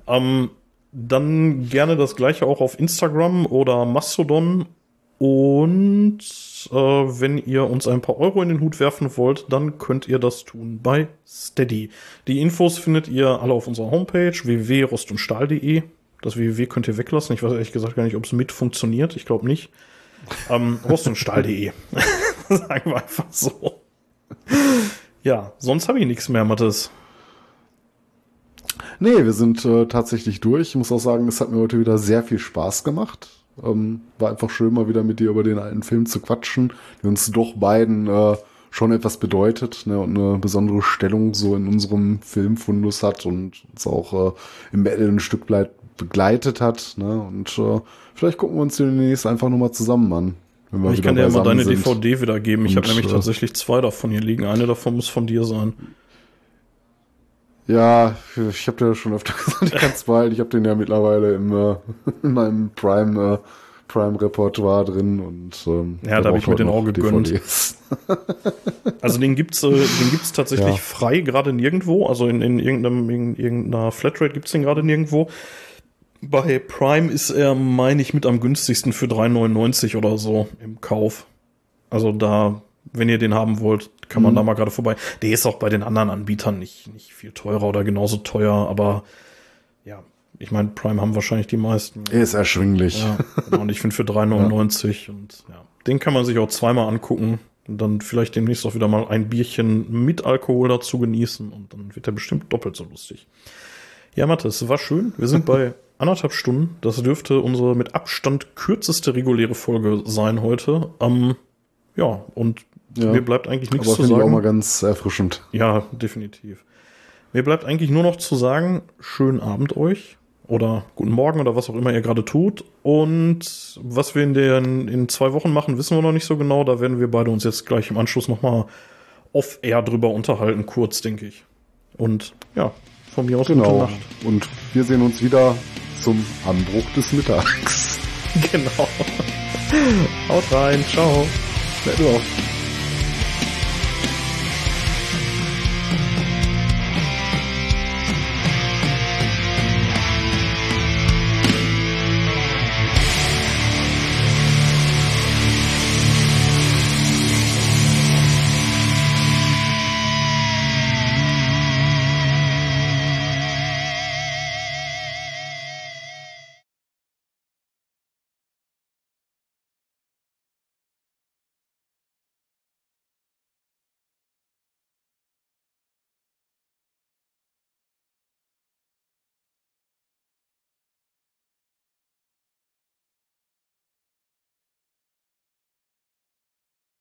Dann gerne das gleiche auch auf Instagram oder Mastodon. Und wenn ihr uns ein paar Euro in den Hut werfen wollt, dann könnt ihr das tun bei Steady. Die Infos findet ihr alle auf unserer Homepage www.rostundstahl.de. Das www könnt ihr weglassen. Ich weiß ehrlich gesagt gar nicht, ob es mit funktioniert. Ich glaube nicht. Rostundstahl.de. Sagen wir einfach so. Ja, sonst habe ich nichts mehr, Mathis. Nee, wir sind tatsächlich durch. Ich muss auch sagen, es hat mir heute wieder sehr viel Spaß gemacht. War einfach schön, mal wieder mit dir über den alten Film zu quatschen, der uns doch beiden schon etwas bedeutet, ne, und eine besondere Stellung so in unserem Filmfundus hat und uns auch im Battle ein Stück begleitet hat. Ne, und vielleicht gucken wir uns demnächst einfach nochmal zusammen an. Wenn wir ich kann dir ja mal deine sind. DVD wiedergeben. Ich habe nämlich tatsächlich 2 davon hier liegen. Eine davon muss von dir sein. Ja, ich habe dir schon öfter gesagt, ich kann es behalten. Ich habe den ja mittlerweile in meinem Prime-Repertoire drin und ja, da habe ich mir den auch gegönnt. Also den gibt's tatsächlich frei gerade nirgendwo. Also in irgendeiner Flatrate gibt's den gerade nirgendwo. Bei Prime ist er, meine ich, mit am günstigsten für 3,99 oder so im Kauf. Also da, wenn ihr den haben wollt, kann man da mal gerade vorbei. Der ist auch bei den anderen Anbietern nicht viel teurer oder genauso teuer, aber ja, ich meine, Prime haben wahrscheinlich die meisten. Er ist erschwinglich. Ja, genau, und ich finde für 3,99 und ja, den kann man sich auch zweimal angucken und dann vielleicht demnächst auch wieder mal ein Bierchen mit Alkohol dazu genießen und dann wird er bestimmt doppelt so lustig. Ja, Mathis, war schön. Wir sind bei 1,5 Stunden. Das dürfte unsere mit Abstand kürzeste reguläre Folge sein heute. Ja, und mir bleibt eigentlich nichts zu sagen. Aber finde ich auch mal ganz erfrischend. Ja, definitiv. Mir bleibt eigentlich nur noch zu sagen, schönen Abend euch oder guten Morgen oder was auch immer ihr gerade tut. Und was wir in 2 Wochen machen, wissen wir noch nicht so genau. Da werden wir beide uns jetzt gleich im Anschluss nochmal off-air drüber unterhalten, kurz, denke ich. Und ja, von mir aus gute Nacht. Und wir sehen uns wieder zum Anbruch des Mittags. Genau. Haut rein, ciao. Bleib auf.